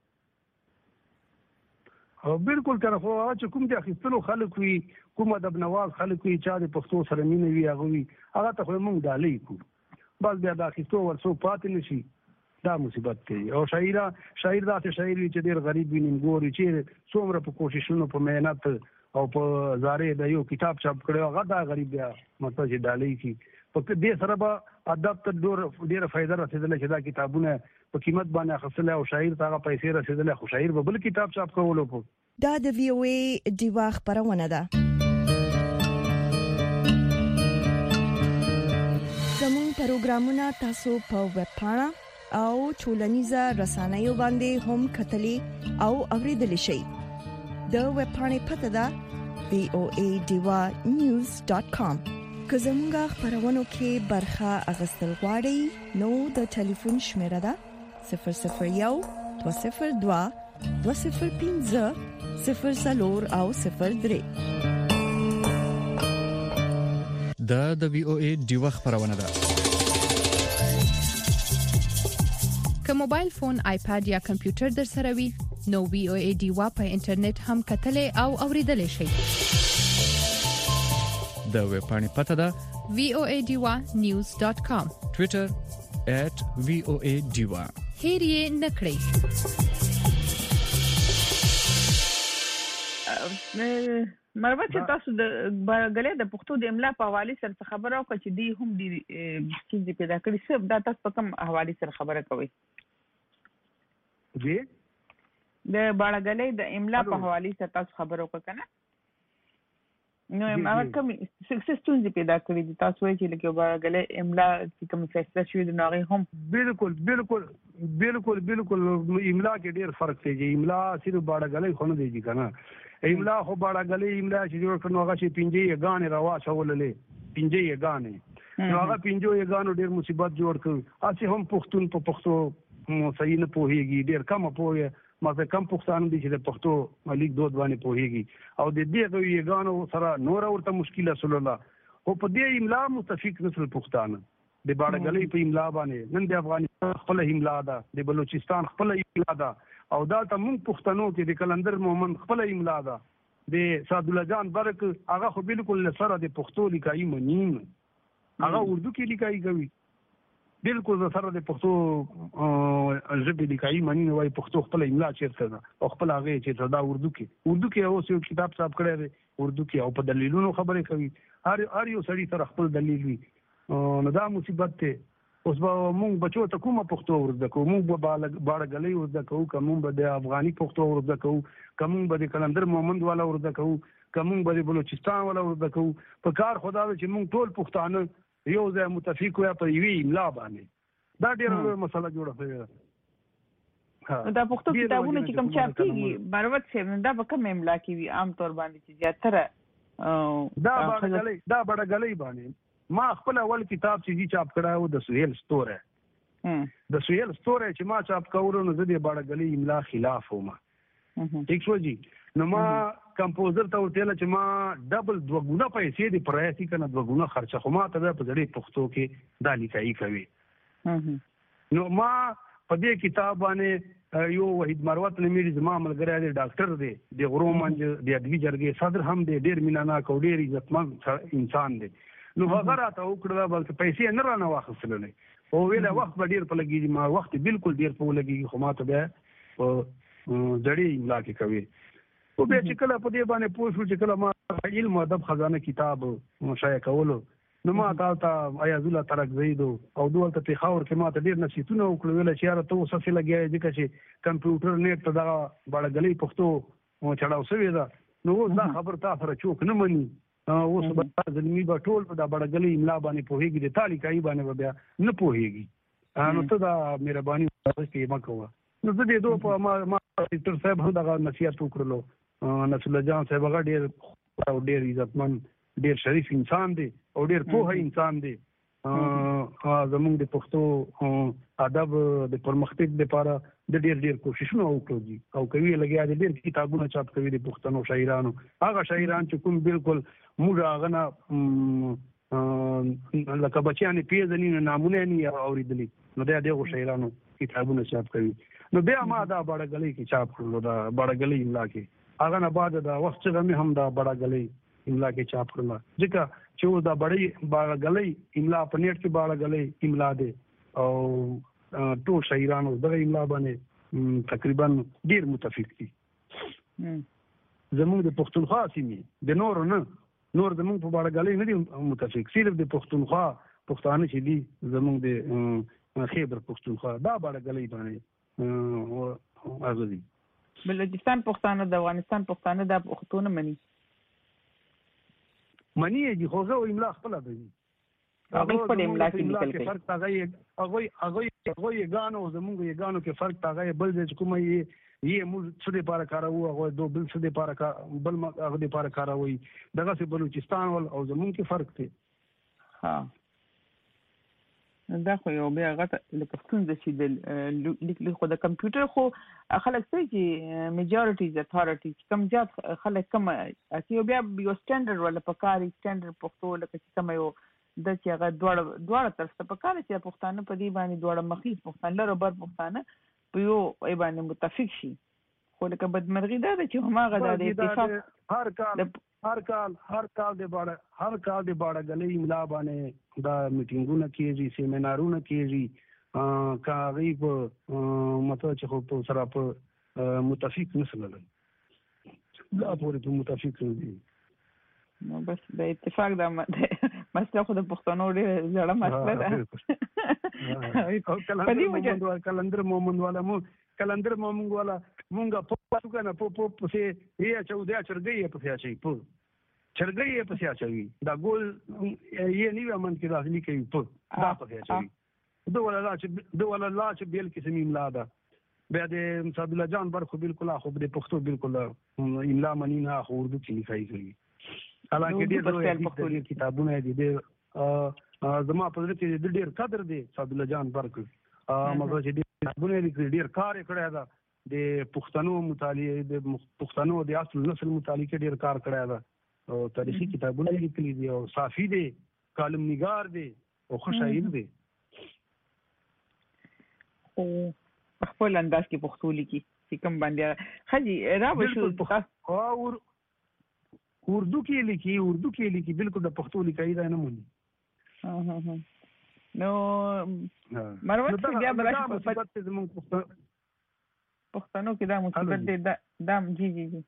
او بالکل کنه خو چې کوم د اخیستلو خلک وي کوم د بنواز خلک وي چې د پښتو سره مینه وي هغه وي هغه ته موږ ډالۍ کوو بس بیا د اخیستو ورسو پاتې نشي دا مصیبت دی. او شاعر شاعر داسې شاعر وي چې ډېر غریب وي نیمګوري چې څومره په کوششونو په مهنت او په زارې د یو کتاب چاپ کړی هغه دا غریب بیا مطلب چې ډالۍ کی په دې سره به ادب ته ډېره فایده رسېدله چې دا کتابونه په قیمت باندې اخیستل او شاعر ته هغه پیسې رسېدله خو شاعر به بل کتاب چاپ کولو په دا د وی او ای ډیوا خبرونه ده. زموږ پروګرامونه تاسو په ویب پاڼه او ټولنیزه رسنیو باندې هم کتلی او اوریدلی شئ. د ویب پاڼې پته ده وی او ای ډیوا نیوز ډاټ کام. که زموږ خبرونو کې برخه اخیستل غواړئ نو د ټلیفون شمیره ده صفر صفر یو دوه صفر دوه دوه صفر پنځه صفر څلور او صفر درې. دا د وی او ای ډیوه خبرونه ده. که موبایل فون، آیپاد یا کمپیوټر در سره وي نو وی او ای ډیوه په انټرنیټ هم کتلې او اوریدلې شي. د ویب پاڼې پته ده وی او ای ډیوه نیوز ډاټ کام. ټوئیټر ایټ وی او ای ډیوه. هیر یې نکړئ. مربوط چې تاسو د غلې د پښتو د املا په حواله سره خبره وکړه چې دی هم د چې پیدا کړی څه دا تاسو په کوم حواله سره خبره کوي؟ جی د باړغلې د املا په حواله سره تاسو خبره وکړه کنه؟ نو هغه کوم سکسسفل پیدا کړی دي تاسو وایي چې لکه باړغلې املا چې کوم فیصله شوی د ناغي هم بالکل بالکل بالکل بالکل املا کې ډیر فرق دی. املا صرف باړغلې خو نه دی کنه. املا خو باړغلې املا چې جوړ کړو هغه چې پنځه یې غانې روا شوللې پنځه یې غانې نو هغه پنځه یې غانو ډیر مصیبت جوړ کړ. اسی هم پښتون په پښتو صحیح نه پوهیږي، ډیر کم پوهه مازه کم پښتون دي چې د پښتو ملک دود باندې پوهیږي او د دې یې غانو سره نور ورته مشکله سره الله او په دې املا متفق نسل پښتانه د باړغلې په املا باندې نن د افغانستان خپل املا ده، د بلوچستان خپل املا ده او دا ته موږ پښتنو کې د کلندر مومن خپل املا ده، د سعد الله جان برک هغه خو بالکل سره د پښتو لیکایي منین هغه اردو کې لیکایي کوي، بالکل سره د پښتو ژبې لیکایي منین وای پښتو خپل املا چیرته ده او خپل هغه چې دا اردو کې اردو کې اوس یو کتاب صاحب کړی دی اردو کې او په دلیلونو خبرې کوي. هر هر یو سړی سره خپل دلیل وي نو دا مصیبت ته اوس به موږ بچو ته کومه پښتو ورزده کوو؟ موږ به باړغلې ورزده کوو که موږ به د افغاني پښتو ورزده کوو که موږ به د کلندر مومند والا ورزده کوو که موږ به د بلوچستان والا ورزده کوو؟ په کار خدا ده چې موږ ټول پښتانه یو ځای متفق وي په یوې املا باندې. دا ډېره مسله جوړه شوې ده. دا پښتو کتابونه چې کوم چاپ کېږي مروت صاحب دا به کوم املا کې وي عام طور باندې چې زیاتره دا باړغلې دا باړغلې باندې ما خپل اول کتاب چې چاپ کړو د سهیل ستوره د سهیل ستوره چې ما چاپ کړو نو زه د باړغلې املا خلاف وم. ٹھیک شو جی. نو ما کمپوزر ته وتل چې ما ډبل دوه ګونه پیسې دي پرایسي کنه دوه ګونه خرچه خو ما ته په ځړې پښتو کې دا لیکایي کوي. نو ما په دې کتاب باندې یو وحید مروت نمیر زما ملګری دی ډاکټر دی د غرو منځ د ادبي جرګې صدر هم دی ډیر میناناک او ډیر عزتمن انسان دی. نو هغه راته وکړه بلکې پیسې نه رانه واخیستلې او ویله وخت به ډیر په لګېږي ما وخت بالکل ډیر په لګېږي خو ما ته بیا په ځړې املا کې کوي. او بیا چې کله په دې باندې پوه شو چې کله ما علم ادب خزانه کتاب مشایع کولو نو ما ته ایاز الله ترکزی او دولت پیښور کې ما ته ډیر نصیحتونه وکړل ویل چې یاره ته اوس څه لګیا ځکه چې کمپیوټر نیټ ته دا باړغلې پښتو چړاو شوې ده نو اوس دا خبر تا سره چوک نه مني اوس به ځلمی به ټول په دا باړغلې املا باندې پوهېږي د تالیکایي باندې بیا نه پوهېږي نو ته دا مهرباني وکړې ما کوه. نو زه دې دوه په ما ډاکټر صاحب هم دغه نصیحت وکړلو. نصر الله جان صاحب هغه ډیر او ډیر عزتمن ډیر شریف انسان دی او ډیر پوهه انسان دی. زموږ د پښتو ادب د پرمختګ لپاره د ډیر ډیر کوششونه وکړي او کوي لګیا دي ډیر کتابونه چاپ کوي د پښتنو شاعرانو هغه شاعران چې کوم بالکل موږ هغه نه لکه بچیانې پیژني نامونه نه اوریدلي نو دا دغه شاعرانو کتابونه چاپ کوي. نو بیا ما دا باړغلې کې چاپ کړلو دا باړغلې املا کې هغه نه بعد دا وخت چې مې هم دا باړغلې املا کې چاپ کړل ځکه چې دا بڑی باړغلې املا په نیټ کې باړغلې املا ده او ټول شاعرانو دغه املا باندې تقریبا ډیر متفق دي. زموږ د پښتونخوا سیمې د نور نه نور زموږ په باړغلې نه دي متفق صرف د پښتونخوا پښتانه چې دي زموږ د خیبر پښتونخوا دا باړغلې باندې ازدي. بلوچستان پښتانه د افغانستان پښتانه د پښتون مني منی دي خو زه املا خپل دی هغه په املا کې لیکل کوي فرق هغه هغه هغه هغه یګانو زموږ یګانو کې فرق هغه بل چې کومه یې یې موږ څه دې پاره کارو هغه دو بل څه دې پاره بل هغه دې پاره کاروي دغه څه بلوچستان ول او زموږ کې فرق دی. ها دا خو یو بیا غټه لکه ستونزه چې د لیک خو د کمپیوټر خو خلک څه چې میجورټیز اتھارټي کم زیات خلک کم چې بیا یو سټانډرډ ولا پکاري سټانډرډ پښتو لکه چې کم یو د چې هغه دواړه دواړه ترسته پکاري چې پښتانه په دې باندې دواړه مخیز پښتانه لره بر پښتانه په یو ای باندې متفق شي خو لکه بدمرغي دا چې هماغه د اتفاق هر کال هر کال هر کال د باړه هر کال د باړه غلې املا باندې دا میټینګونه کیږي سیمینارونه کیږي کاغي په مته چې خو په سره په متفق نسل لا پورې ته متفق دي نو بس د اتفاق دا مسله خو د پښتنو ډېر زړه مسله ده کلندر مومند والا مو کلندر مومند والا مونږه په پاتو کنه په په په یې چودیا چرګي په څه شي په چرګي په څه شي دا ګول یې نیو من کې داخلي کوي په دا په څه شي دوه ولا لا چې دوه ولا لا چې بیل کې سمیم لا ده بیا د صاد الله جان برخو بالکل خو د پښتو بالکل املا منینا خو اردو کې لیکي کوي حالانکه ډېر پښتو کتابونه دي د زما په ذکر کې د ډېر قدر دي صاد الله جان برخو مګر چې کتابونه ډېر کار کړی دا د پښتنو مطالعه د پښتنو د اصل نسل مطالعه ډیر کار کړی دا او تاریخي کتابونه لیکلي دي او صافي دي کالم نگار دي او ښه شاعر دي او خپل انداز کې پښتو لیکي چې کوم باندې خجي را وشو او اردو کې لیکي اردو کې لیکي بالکل د پښتو لیکي دا نه مونږ ها ها نو مروت بیا بلاش په زموږ پښتنو کې دا مصیبت دی دا دام جی جی جی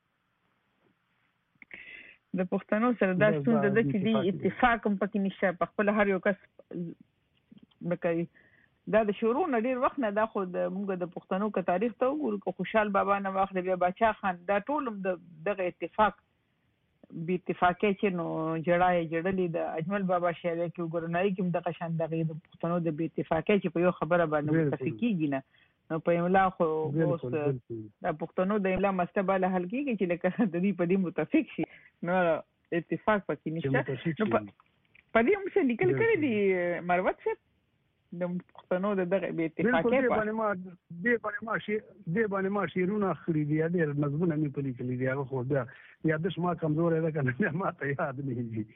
د پښتنو سره دا ستونزه ده چې دی اتفاق هم پکې نشته په خپل هر یو کس بکوي دا د شروع نه ډیر وخت نه دا خو د موږ د پښتنو که تاریخ ته وګورو که خوشحال بابا نه واخلې بیا باچا خان دا ټول هم د دغه اتفاق بې اتفاقۍ چې نو جړه یې جړلې د اجمل بابا شعر کې وګورو نایي کې هم دغه شان دغې د پښتنو د بې اتفاقۍ چې په یو خبره باندې متفق کېږي نه نو په املا خو اوس د پښتنو د املا مسته بالا حل کېږي چې لکه د دې په دې متفق شي نو اتفاق پکې نشته نو په دې هم څه لیکل کړي دي مروت صاحب د پښتنو د دغه بې اتفاقۍ په باندې ما دې باندې ما شي دې باندې ما شیرونه اخري دي ډېر مضمون مې په لیکلي دي هغه خو بیا یادش ما کمزور ده کنه ما ته یاد نه دي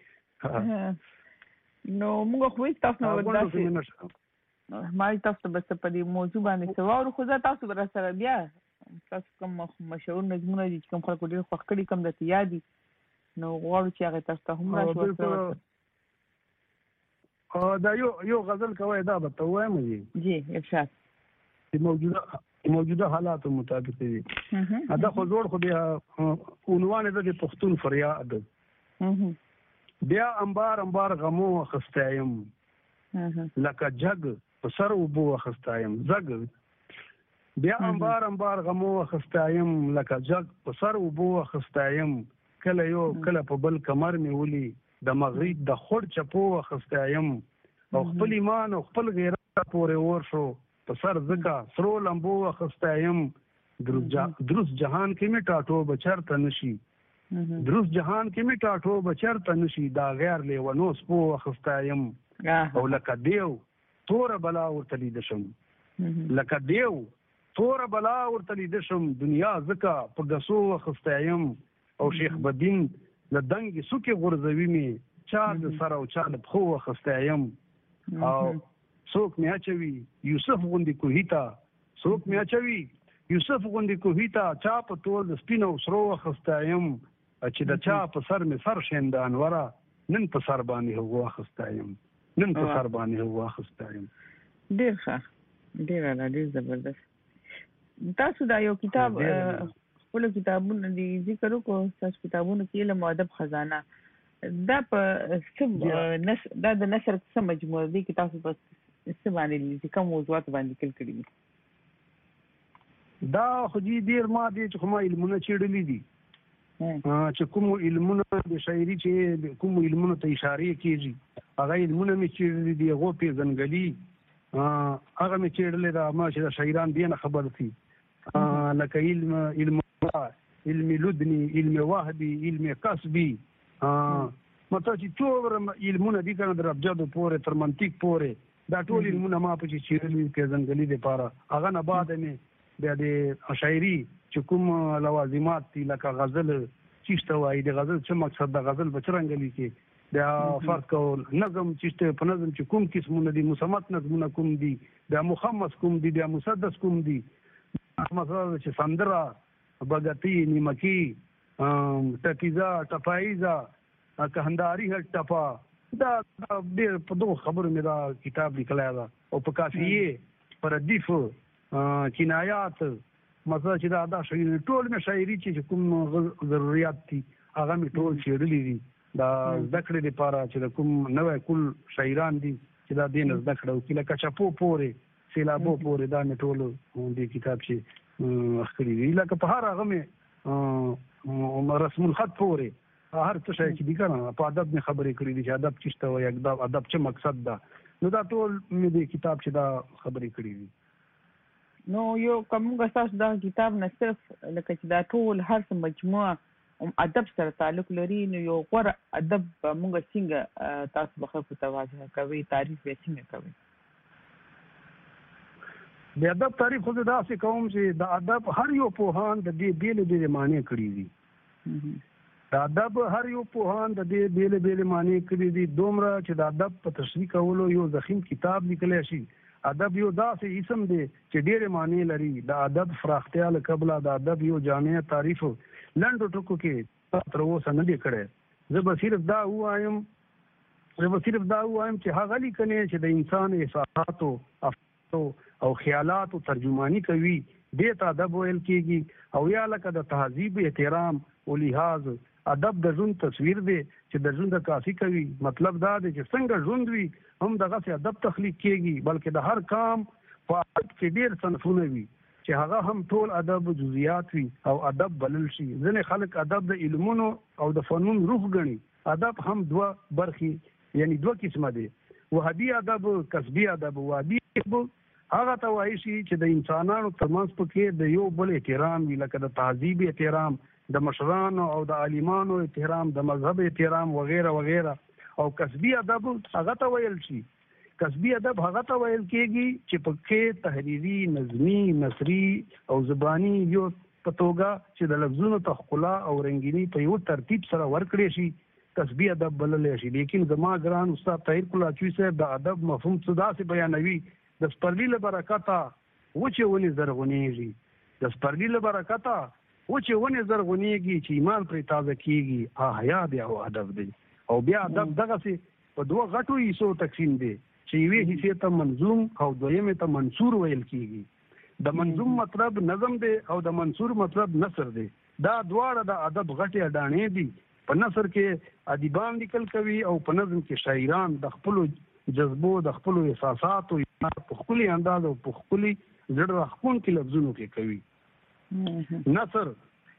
نو موږ خو تاسو نو وداسې ما تاسو ته بس په دې موضوع باندې سوال خو زه تاسو در سره بیا تاسو کوم مشهور نظمونه دي چې کوم خلکو ډېر خوښ کړي کوم درته یاد دي نو غواړو چې هغه تاسو ته هم راشي دا یو یو غزل کوي دا به ته وایم جی ارشاد چې موجوده موجوده حالات مطابق دي دا خو زوړ خو بیا عنوان د پښتون فریاد بیا انبار انبار غمو خستایم لکه جگ په سر وبو خستایم زګ بیا انبار انبار غمو خستایم لکه جگ په سر وبو خستایم کله یو کله په بل کمر می ولي د مغرب د خور چپو خستایم او خپل ایمان او خپل غیرت پورې ورشو په سر زکا سرو لمبو خستایم دروس جهان کې می ټاټو بچرته نشي دروس جهان کې می ټاټو بچرته نشي دا غیر لیونو سپو خستایم او لکه دیو تور بلا ورته لید شم لکه دیو تور بلا ورته لید شم دنیا زکا په غسو خستایم او شیخ بدین د دنګ سوکي غرزوي می چا د سره او چا د خو خستایم او څوک می اچوي یوسف غوندي کوهیتا څوک می اچوي یوسف غوندي کوهیتا چا په ټول د سپینو سرو خستایم چې د چا په سر می سر شیندان ورا نن په سر باندې هو خستایم نن په سر باندې هو خستایم ډیر ښه ډیر نه ډیر زبردست تاسو دا یو کتاب خپل کتابونه دي ذکر وکړو تاسو کتابونه کې علم او ادب خزانه دا په سم نس دا د نثر څه مجموعه دي کې تاسو په څه باندې چې کوم موضوعات باندې لیکل کړي دا خو دې ډیر ما دي چې کومه علمونه چیرلې دي چې کوم علمونه د شاعري چې کوم علمونه ته اشاره کیږي هغه علمونه مې چیرلې دي هغه په ځنګلي هغه مې چیرلې دا ما چې شاعران دي نه خبر دي لکه علم علم علم لدني علم وهبي علم کسبي مته چې ټول علمونه دي کنه د ابجد پورې تر منطق پورې دا ټول علمونه ما په چې چیرلي پیژندګلي لپاره هغه نه بعد مې بیا د شاعري چې کوم لوازمات دي لکه غزل چیشته وایي د غزل څه مقصد د غزل په څرنګه لیکي بیا فرض کول نظم چیشته په نظم چې کوم قسمونه دي مسمت نظمونه کوم دي بیا مخمس کوم دي بیا مسدس کوم دي مثلا چې سندره بغتی نیمکی ټپیزا ټپایزا کهنداری هټ ټپا دا ډېر په دوه خبرو مې دا کتاب لیکلی دا او په کافیه پر ردیف کنایات مثلا چې دا دا شاعري ټول مې شاعري چې کوم ضرورت دي هغه مې ټول شعرلي دي دا زده کړې لپاره چې کوم نوې کل شاعران دي چې دا دین زده کړو چې لکه چپو پورې سیلابو پورې دا مې ټول دې کتاب چې اخلي دي لکه په هر هغه مې رسم الخط پورې هر څه شي چې دي کنه په ادب مې خبرې کړې دي چې ادب چشته وي ادب ادب څه مقصد ده نو دا ټول مې دې کتاب چې دا خبرې کړې دي نو یو کومه تاسو دا کتاب نه صرف لکه چې دا ټول هر څه مجموعه ادب سره تعلق لري نو یو غوړ ادب موږ څنګه تاسو به په توجه کوي تعریف یې څنګه کوي د ادب تعریف خو دا څه کوم چې د ادب هر یو پوهان د دې بیل بیل معنی کړی دي د ادب هر یو پوهان د دې بیل بیل معنی کړی دي دومره چې د ادب په تشریح کولو یو ضخیم کتاب لیکلی شي ادب یو داسې اسم دی چې ډېرې معنی لري د ادب فراختیا له قبله د ادب یو جامع تعریف لنډو ټکو کې تر اوسه نه دی کړی زه به صرف دا ووایم زه به صرف دا ووایم چې هغه لیکنې چې د انسان احساساتو افکارو او خیالاتو ترجمانی کوي دې ته ادب ویل کېږي او یا لکه د تهذیب احترام او لحاظ ادب د ژوند تصویر دی چې د ژوند عکاسي کوي مطلب دا دی چې څنګه ژوند وي هم دغسې ادب تخلیق کېږي بلکې د هر کام په ادب کې ډېر صنفونه وي چې هغه هم ټول ادب جزئیات وي او ادب بلل شي ځینې خلک ادب د علمونو او د فنون روح ګڼي ادب هم دوه برخې یعنی دوه قسمه دي وهابي ادب کسبي ادب وهابي ادب هغه ته وایي شي چې د انسانانو ترمنځ پکې د یو بل احترام وي لکه د تهذیب احترام د مشرانو او د عالمانو احترام د مذهب احترام وغیره وغیره او کسبي ادب هغه ته ویل شي کسبي ادب هغه ته ویل کېږي چې پکې تحریري نظمی نثري او زبانی یو په توګه چې د لفظونو ته ښکلا او رنګینی په یو ترتیب سره ورکړي شي کسبي ادب بللی شي لیکن زما ګران استاد طاهر کلاچوي صاحب د ادب مفهوم څه داسې بیانوي د سپرلي له برکته وچې ونې زرغونېږي د سپرلي له برکته وچې ونې زرغونېږي چې ایمان پرې تازه کېږي حیا دی او ادب دی او بیا ادب دغسې په دوه غټو حصو تقسیم دی چې یوې حصې ته منظوم او دویمې ته منثور ویل کېږي د منظوم مطلب نظم دی او د منثور مطلب نثر دی دا دواړه د ادب غټې اډانې دي په نثر کې ادیبان لیکل کوي او په نظم کې شاعران د خپلو جذبو د خپلو احساساتو په خپلې انداز او په خپلې زړه راښکونکي لفظونو کې کوي نثر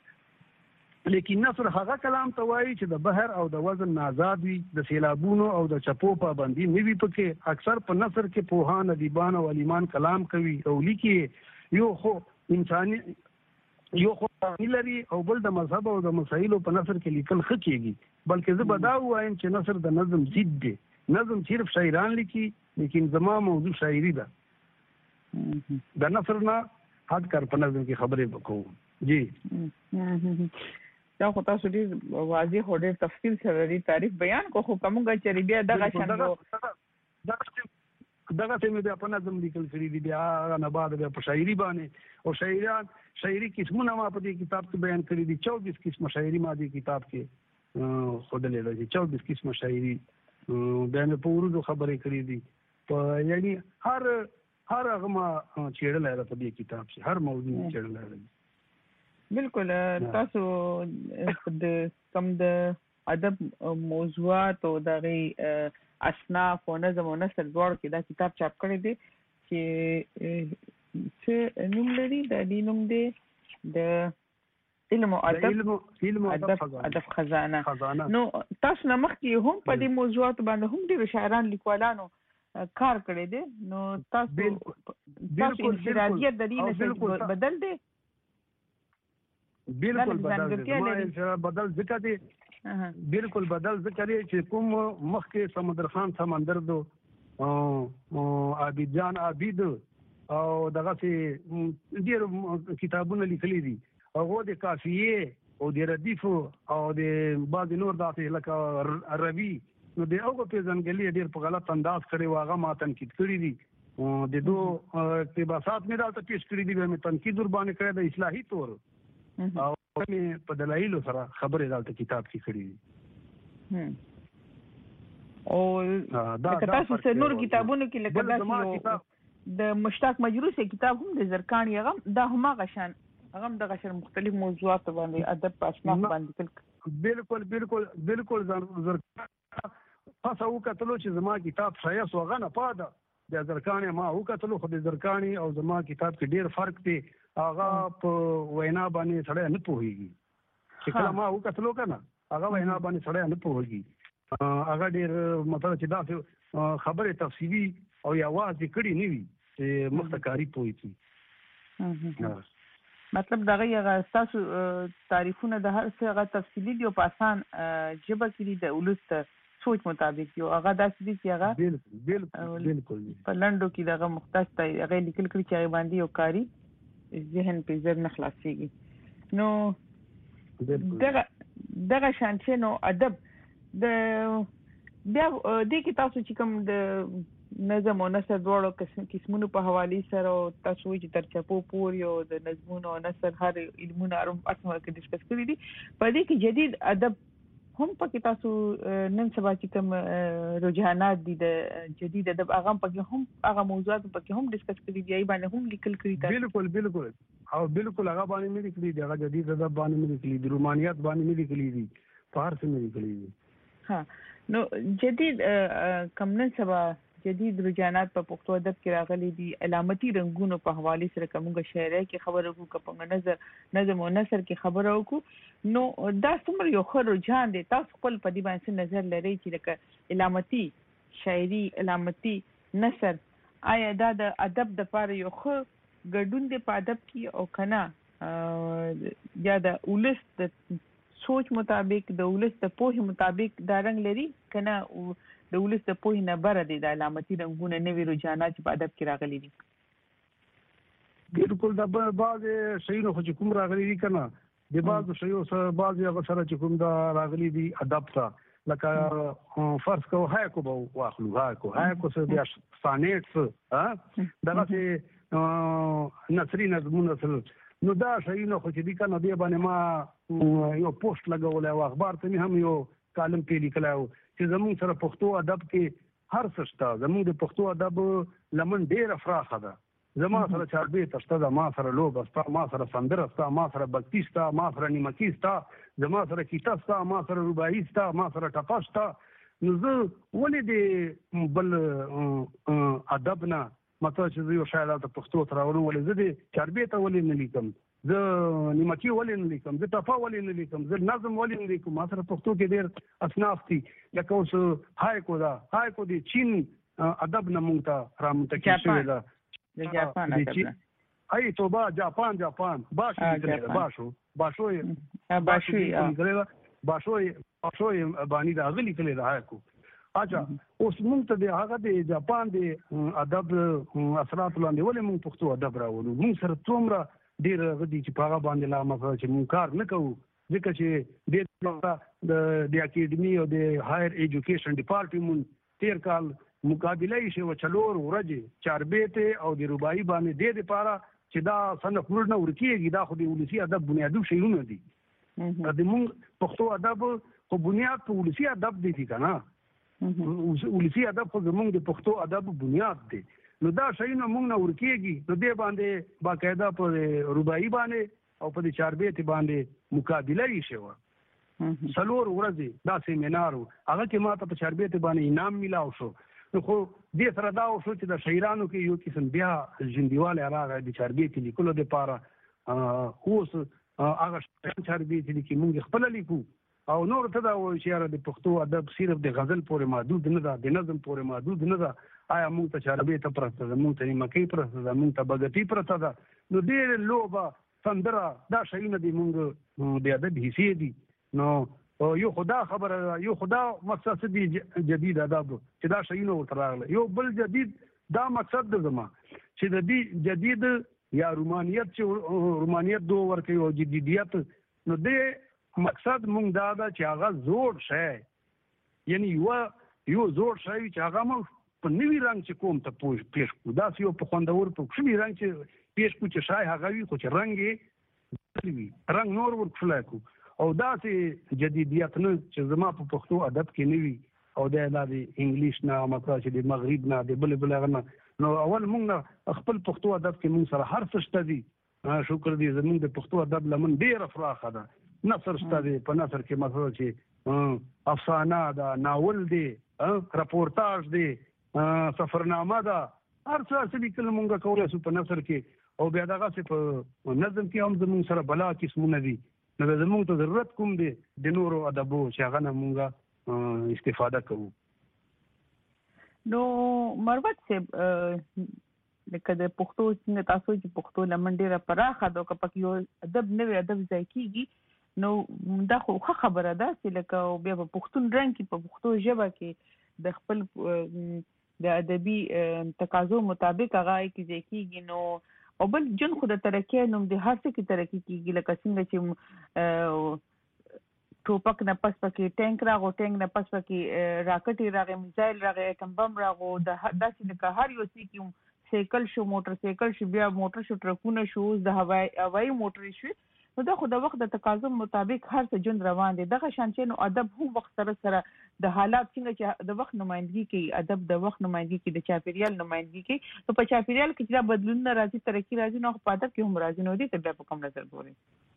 لیکن نثر هغه کلام ته وایي چې د بحر او د وزن نه آزاد وي د سیلابونو او د چپو پابندي نه وي پکې اکثر په نثر کې پوهان ادیبان او علیمان کلام کوي او لیکي یو خو انساني یو خو لري او بل د مذهب او د مسایلو په نثر کې لیکل ښه کېږي بلکې زه به دا ووایم چې نثر د نظم ضد دی نظم صرف شاعران لیکي لیکن زما موضوع شاعري ده د نثر نه حد کر په نظم کې خبرې وکړو جی دا خو تاسو ډېر واضح او ډېر تفصیل سره لري تعریف بیان کو خو کومه چې بیا دغه شان دغه څه مې بیا په نظم لیکل کړي دي بیا نه بعد بیا په شاعري باندې او شاعران شاعري قسمونه ما په دې کتاب کې بیان کړي دي چوبیس قسمه شاعري ما دې کتاب کې ښودلې ده چې چوبیس قسمه شاعري بیا مې په اردو خبرې کړي دي په یعنی هر هر هغه ما چیړلی ده په دې کتاب کې هر موضوع چیړلی ده بالکل تاسو د کم د ادب موضوعات او دغه اصناف او نظم او نثر دواړو کې دا کتاب چاپ کړی دی چې څه نوم لري د دې نوم دی د علم او ادب ادب خزانه نو تاسو نه مخکې هم په دې موضوعات باندې هم ډېر شاعران لیکوالانو کار کړی دی نو تاسو تاسو انفرادیت د دې نه بدل دی بالکل بدل بدل ځکه دی بالکل بدل ځکه دی چې کوم مخکې سمندر خان سمندر دو عابد جان عابد او دغه سي ډیر کتابونه لیکلي دي هغه د کافیه او د ردیف او د بعض نور داسې لکه عربي نو د هغه په ځنګلي ډیر په غلط انداز کړي واغه ما تنقید کړی دي د دو اقتباسات مې دالته پیش کړی دي مې تنقید ور باندې کړی د اصلاحي تور او مې په دلایل سره خبرې دالته کتاب کې کړی دي او دا تاسو څه نور کتابونو کې لکه دا د مشتاق مجروح سے کتاب هم د زرکانی هغه دا هم غشان هغه د غشن مختلف موضوعات باندې ادب په اسناد باندې بالکل بالکل بالکل زرکانی تاسو وکړو چې زما کتاب شایع سوغه نه پاده د زرکانی ما وکړو خو د زرکانی او زما کتاب کې ډیر فرق دی هغه په وینا باندې سره نه پوهیږي چې کله ما وکړو کنه هغه وینا باندې سره نه پوهیږي هغه ډیر مطلب چې دا خبره تفصیلی او یا واضح کړي نه وي چې مختکاری پوهیږي مطلب دغه یغه تاسو تعریفونه د هر څه غا تفصیلی دی او په آسان جبه کې د ولست سوچ مطابق یو هغه داسې دي چې هغه بالکل بالکل بالکل په لندو کې دغه مختص ته هغه لیکل کړي چې هغه باندې یو کاری ذهن په زر نه خلاصيږي نو دغه دغه شانته نو ادب د بیا د کې تاسو چې کوم د نظم او نثر دواړو قسمونو په حواله سره تاسو چې تر چپو پور یو د نظمونو او نثر هر علمونه اړم اټمه کې ډیسکس کړی دي په دې کې جدید ادب هم پکې تاسو نن سبا چې کوم رجحانات دي د جدید ادب هغه پکې هم هغه موضوعات پکې هم ډیسکس کړي دي باندې هم لیکل کړي دي بالکل بالکل او بالکل هغه باندې مې لیکلي دي هغه جدید ادب باندې مې لیکلي دي رومانیات باندې مې لیکلي دي فارسی مې لیکلي دي ها نو جدید کوم نن سبا جدید رجحانات په پښتو ادب کې راغلي دي علامتي رنگونو په حواله سره کومه شاعرۍ کې خبرو کو کپنګ نظر نظم او نثر کې خبرو کو نو دا څومره یو خو رجحان دي تاسو خپل په دې باندې نظر لري چې لکه علامتي شاعري علامتي نثر آیا دا د ادب د لپاره یو خو ګډون دی په ادب کې او کنه یا د ولس د سوچ مطابق د ولس د پوهې مطابق دا رنگ لري کنه د ولس د پوهې نه بره دي د علامتي رنگونه نوي رجحانات په ادب کې راغلي دي بالکل د بعض شیونو خو چې کوم راغلي دي کنه د بعض شیو سره بعض هغه سره چې کوم دا راغلي دي ادب ته لکه فرض کو هایکو به واخلو هایکو هایکو څه بیا سانیټس ها دغه چې نثري نظمونه سره نو دا شیونو خو چې دي کنه دی باندې ما یو پوسټ لګولای او اخبار ته هم یو کالم کې لیکلای چې زموږ سره پښتو ادب کې هر څه شته زموږ د پښتو ادب لمن ډیره فراخه ده زما سره چاربي تشته ده ما سره لوب استا ما سره سندره استا ما سره بلتی استا ما سره نیمکی استا زما سره کیسه استا ما سره رباعي استا ما سره ټپه استا نو زه ولې د بل ادب نه مطلب چې یو شاعر د پښتو سره ورو ولې زه د چاربي ته ولې نه لیکم زه نیمکی ولې نه لیکم زه ټپه ولې نه لیکم زه نظم ولې نه لیکم ما سره پښتو کې ډېر اصناف دي لکه اوس هایکو دا هایکو د چین ادب نه مونږ ته رامنتقل شوی ده د جاپان ادب ای توبه جاپان جاپان باشو باشو باشو باشو باشو باشو باندې دا غلي کړي دا هایکو اچھا اوس مونږ ته د هغه د جاپان د ادب اثرات لاندې ولې مونږ پښتو ادب راوړو مونږ سره څومره ډیر غدي چې په هغه باندې لا مخه چې مونږ کار نه کوو ځکه چې د د اکیډمي او د هایر ایجوکیشن ډپارټمنټ تیر کال مقابله یې شو چلور ورځې چاربېته او د رباعي باندې د لپاره چې دا صنف ورنه ورکیږي دا خو د ولسی ادب بنیادی شیونه دي د مونږ پښتو ادب خو بنیاد په ولسی ادب دي کنه ولسی ادب خو زمونږ د پښتو ادب بنیاد دی نو دا شیونه مونږ نه ورکیږي نو دې باندې باقاعده په رباعي باندې او په چاربېته باندې مقابله یې شو څلور ورځې دا سیمینار هغه کې ماته په چاربېته باندې انعام ملاو شو نو خو دې سره دا شو چې د شاعرانو کې یو قسم بیا ژوندیواله راغی د چاربېته لیکلو لپاره اوس هغه چاربېته لیکي مونږ خپل لیکو او نور ته دا وایي چې د پښتو ادب صرف د غزل پورې محدود نه ده د نظم پورې محدود نه ده آیا مونږ ته چاربېته پرسته ده مونږ ته نیمکۍ پرسته ده مونږ ته بګتي پرسته ده نو ډېرې لوبه سندره دا شیونه دي مونږ د ادب حصې دي نو یو خدا خبره یو خدا مقصد دی جدید ادب چې دا شي نو تراغله یو بل جدید دا مقصد د زما چې د دې جدید یا رومانیت چې رومانیت دوه ورکه او جدیدیت نو دې مقصد مونږ دا دا چې هغه زوړ شي یعنی یو یو زوړ شي چې هغه مو په نوی رنگ چې کوم ته پوښ پیش کو دا یو په خوندور په خوشي رنگ چې پیش کو چې شای هغه وي خو چې رنگ یې وي رنگ نور ورکړل کو او دا چې جدیدیت نه چې زما په پښتو ادب کې نوي او د لاري انګلیش نه مطلب چې د مغرب نه د بل بل غنه نو اول موږ خپل پښتو ادب کې موږ سره هر څه شته دي شکر دې زموږ د پښتو ادب لمن ډیر فراخه ده نثر شته دي په نثر کې مثلا چې افسانه ده ناول دی راپورتاژ دی سفرنامه ده هر څه اصلي کله مونږ کولای شو په نثر کې او بیا دغه څه په نظم کې هم زموږ سره بلا قسمونه دي نو زموږ ته ضرورت کوم دی د نورو ادبو چې هغه نه مونږ استفاده کوو. نو مروت صاحب لکه د پښتو څنګه تاسو چې پښتو لمن ډیره پراخه ده او پکې یو ادب نوی ادب ځای کیږي نو دا خو خبره ده چې لکه بیا په پښتون رنګ کې په پښتو ژبه کې د خپل د ادبي تقاضو مطابق هغه کې ځای کیږي نو او بل جن خو د ترقی نوم د هر څه کې ترقی کیږي لکه څنګه چې ټوپک نه پس پکې ټانک راغو ټانک نه پس پکې راکټي راغی میزایل راغی اټم بم راغو د داسې لکه هر یو څه کې سایکل شو موټر سایکل شو بیا موټر شو ټرکونه شو د هوای هوای موټر شو نو دا خو د وخت د تقاضا مطابق هر څه جون روان دي دغه شان چې نو ادب هم وخت سره سره د حالات څنګه چې د وخت نمائندګي کوي ادب د وخت نمائندګي کوي د چاپیریال نمائندګي کوي نو په چاپیریال کې چې بدلون راځي ترقی راځي نو په ادب کې هم راځي نو دې ته په کوم نظر ګوري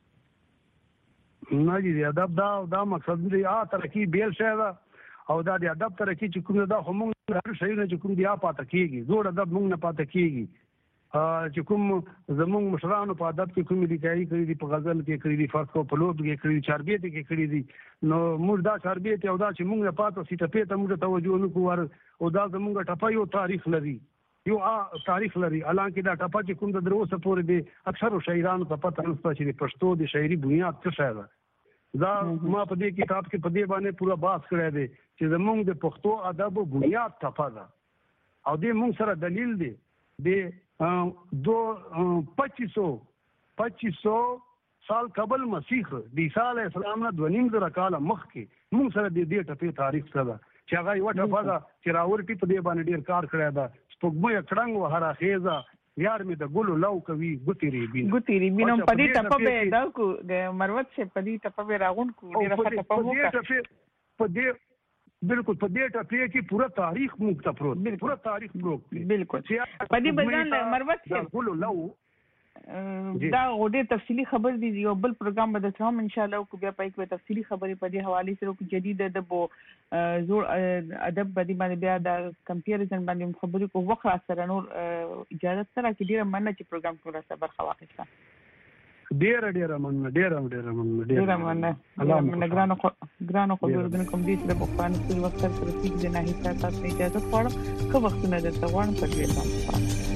نه دي ادب دا دا مقصد دی ا ترقی بیل شه دا او دا د ادب ترقی چې کوم دا هم هر شي نه چې کوم دی پاتې کیږي زوړ ادب موږ نه پاتې کیږي چې کوم زموږ مشرانو په ادب کې کوم لیکایي کړی دي په غزل کې کړی دي فرض کو په لوب کې کړی دي چاربیت کې کړی دي نو موږ دا چاربیت او دا چې موږ نه پاتې سي ته ته موږ توجه نه کوو او دا زموږ ټپه یو تاریخ لري یو تاریخ لري الانکه دا ټپه چې کوم د دروسه پورې دي اکثر شاعرانو ته پته نشته چې پښتو د شاعري بنیاد څه شی ده دا ما په دې کتاب کې په دې باندې پورا باس کړی دی چې زموږ د پښتو ادب بنیاد ټپه ده او دې موږ سره دلیل دی د دو پچیس سو پچیس سو سال قبل مسیح د عیسی علیه السلام نه دوه نیم زره کاله مخکې موږ سره د دې ټپې تاریخ سره چې هغه یو ټپه ده چې راورټي په دې باندې ډیر کار کړی ده سپوږمۍ کړنګ وهره خیزه یار می د ګلو لو کوي ګوتی ری بین ګوتی ری بین په دې ټپه به دا کو د مروت شه په دې ټپه به راغون کو ډیره ښه ټپه وکړه په دې بالکل په دې ټپه کې پورا تاریخ موږ ته پروت پورا تاریخ پروت بالکل په دې بجان مروت شه ګلو لو دا غوډه تفصیلی خبر دي یو بل پروګرام به درته هم ان شاء الله کو بیا پای کې تفصیلی خبرې په دې حواله سره کو جدید ادب او زوړ ادب باندې باندې بیا د کمپیریزن باندې خبرې کو وخت سره نور اجازه سره چې ډیره مننه چې پروګرام کوله صبر خواخسته ډیره ډیره مننه ډیره ډیره مننه ډیره مننه الله ګرانو ګرانو خبرونه کوم دي چې په پانه کې وخت سره چې نه هیڅ تاسو اجازه غواړم کوم وخت نه درته غواړم په دې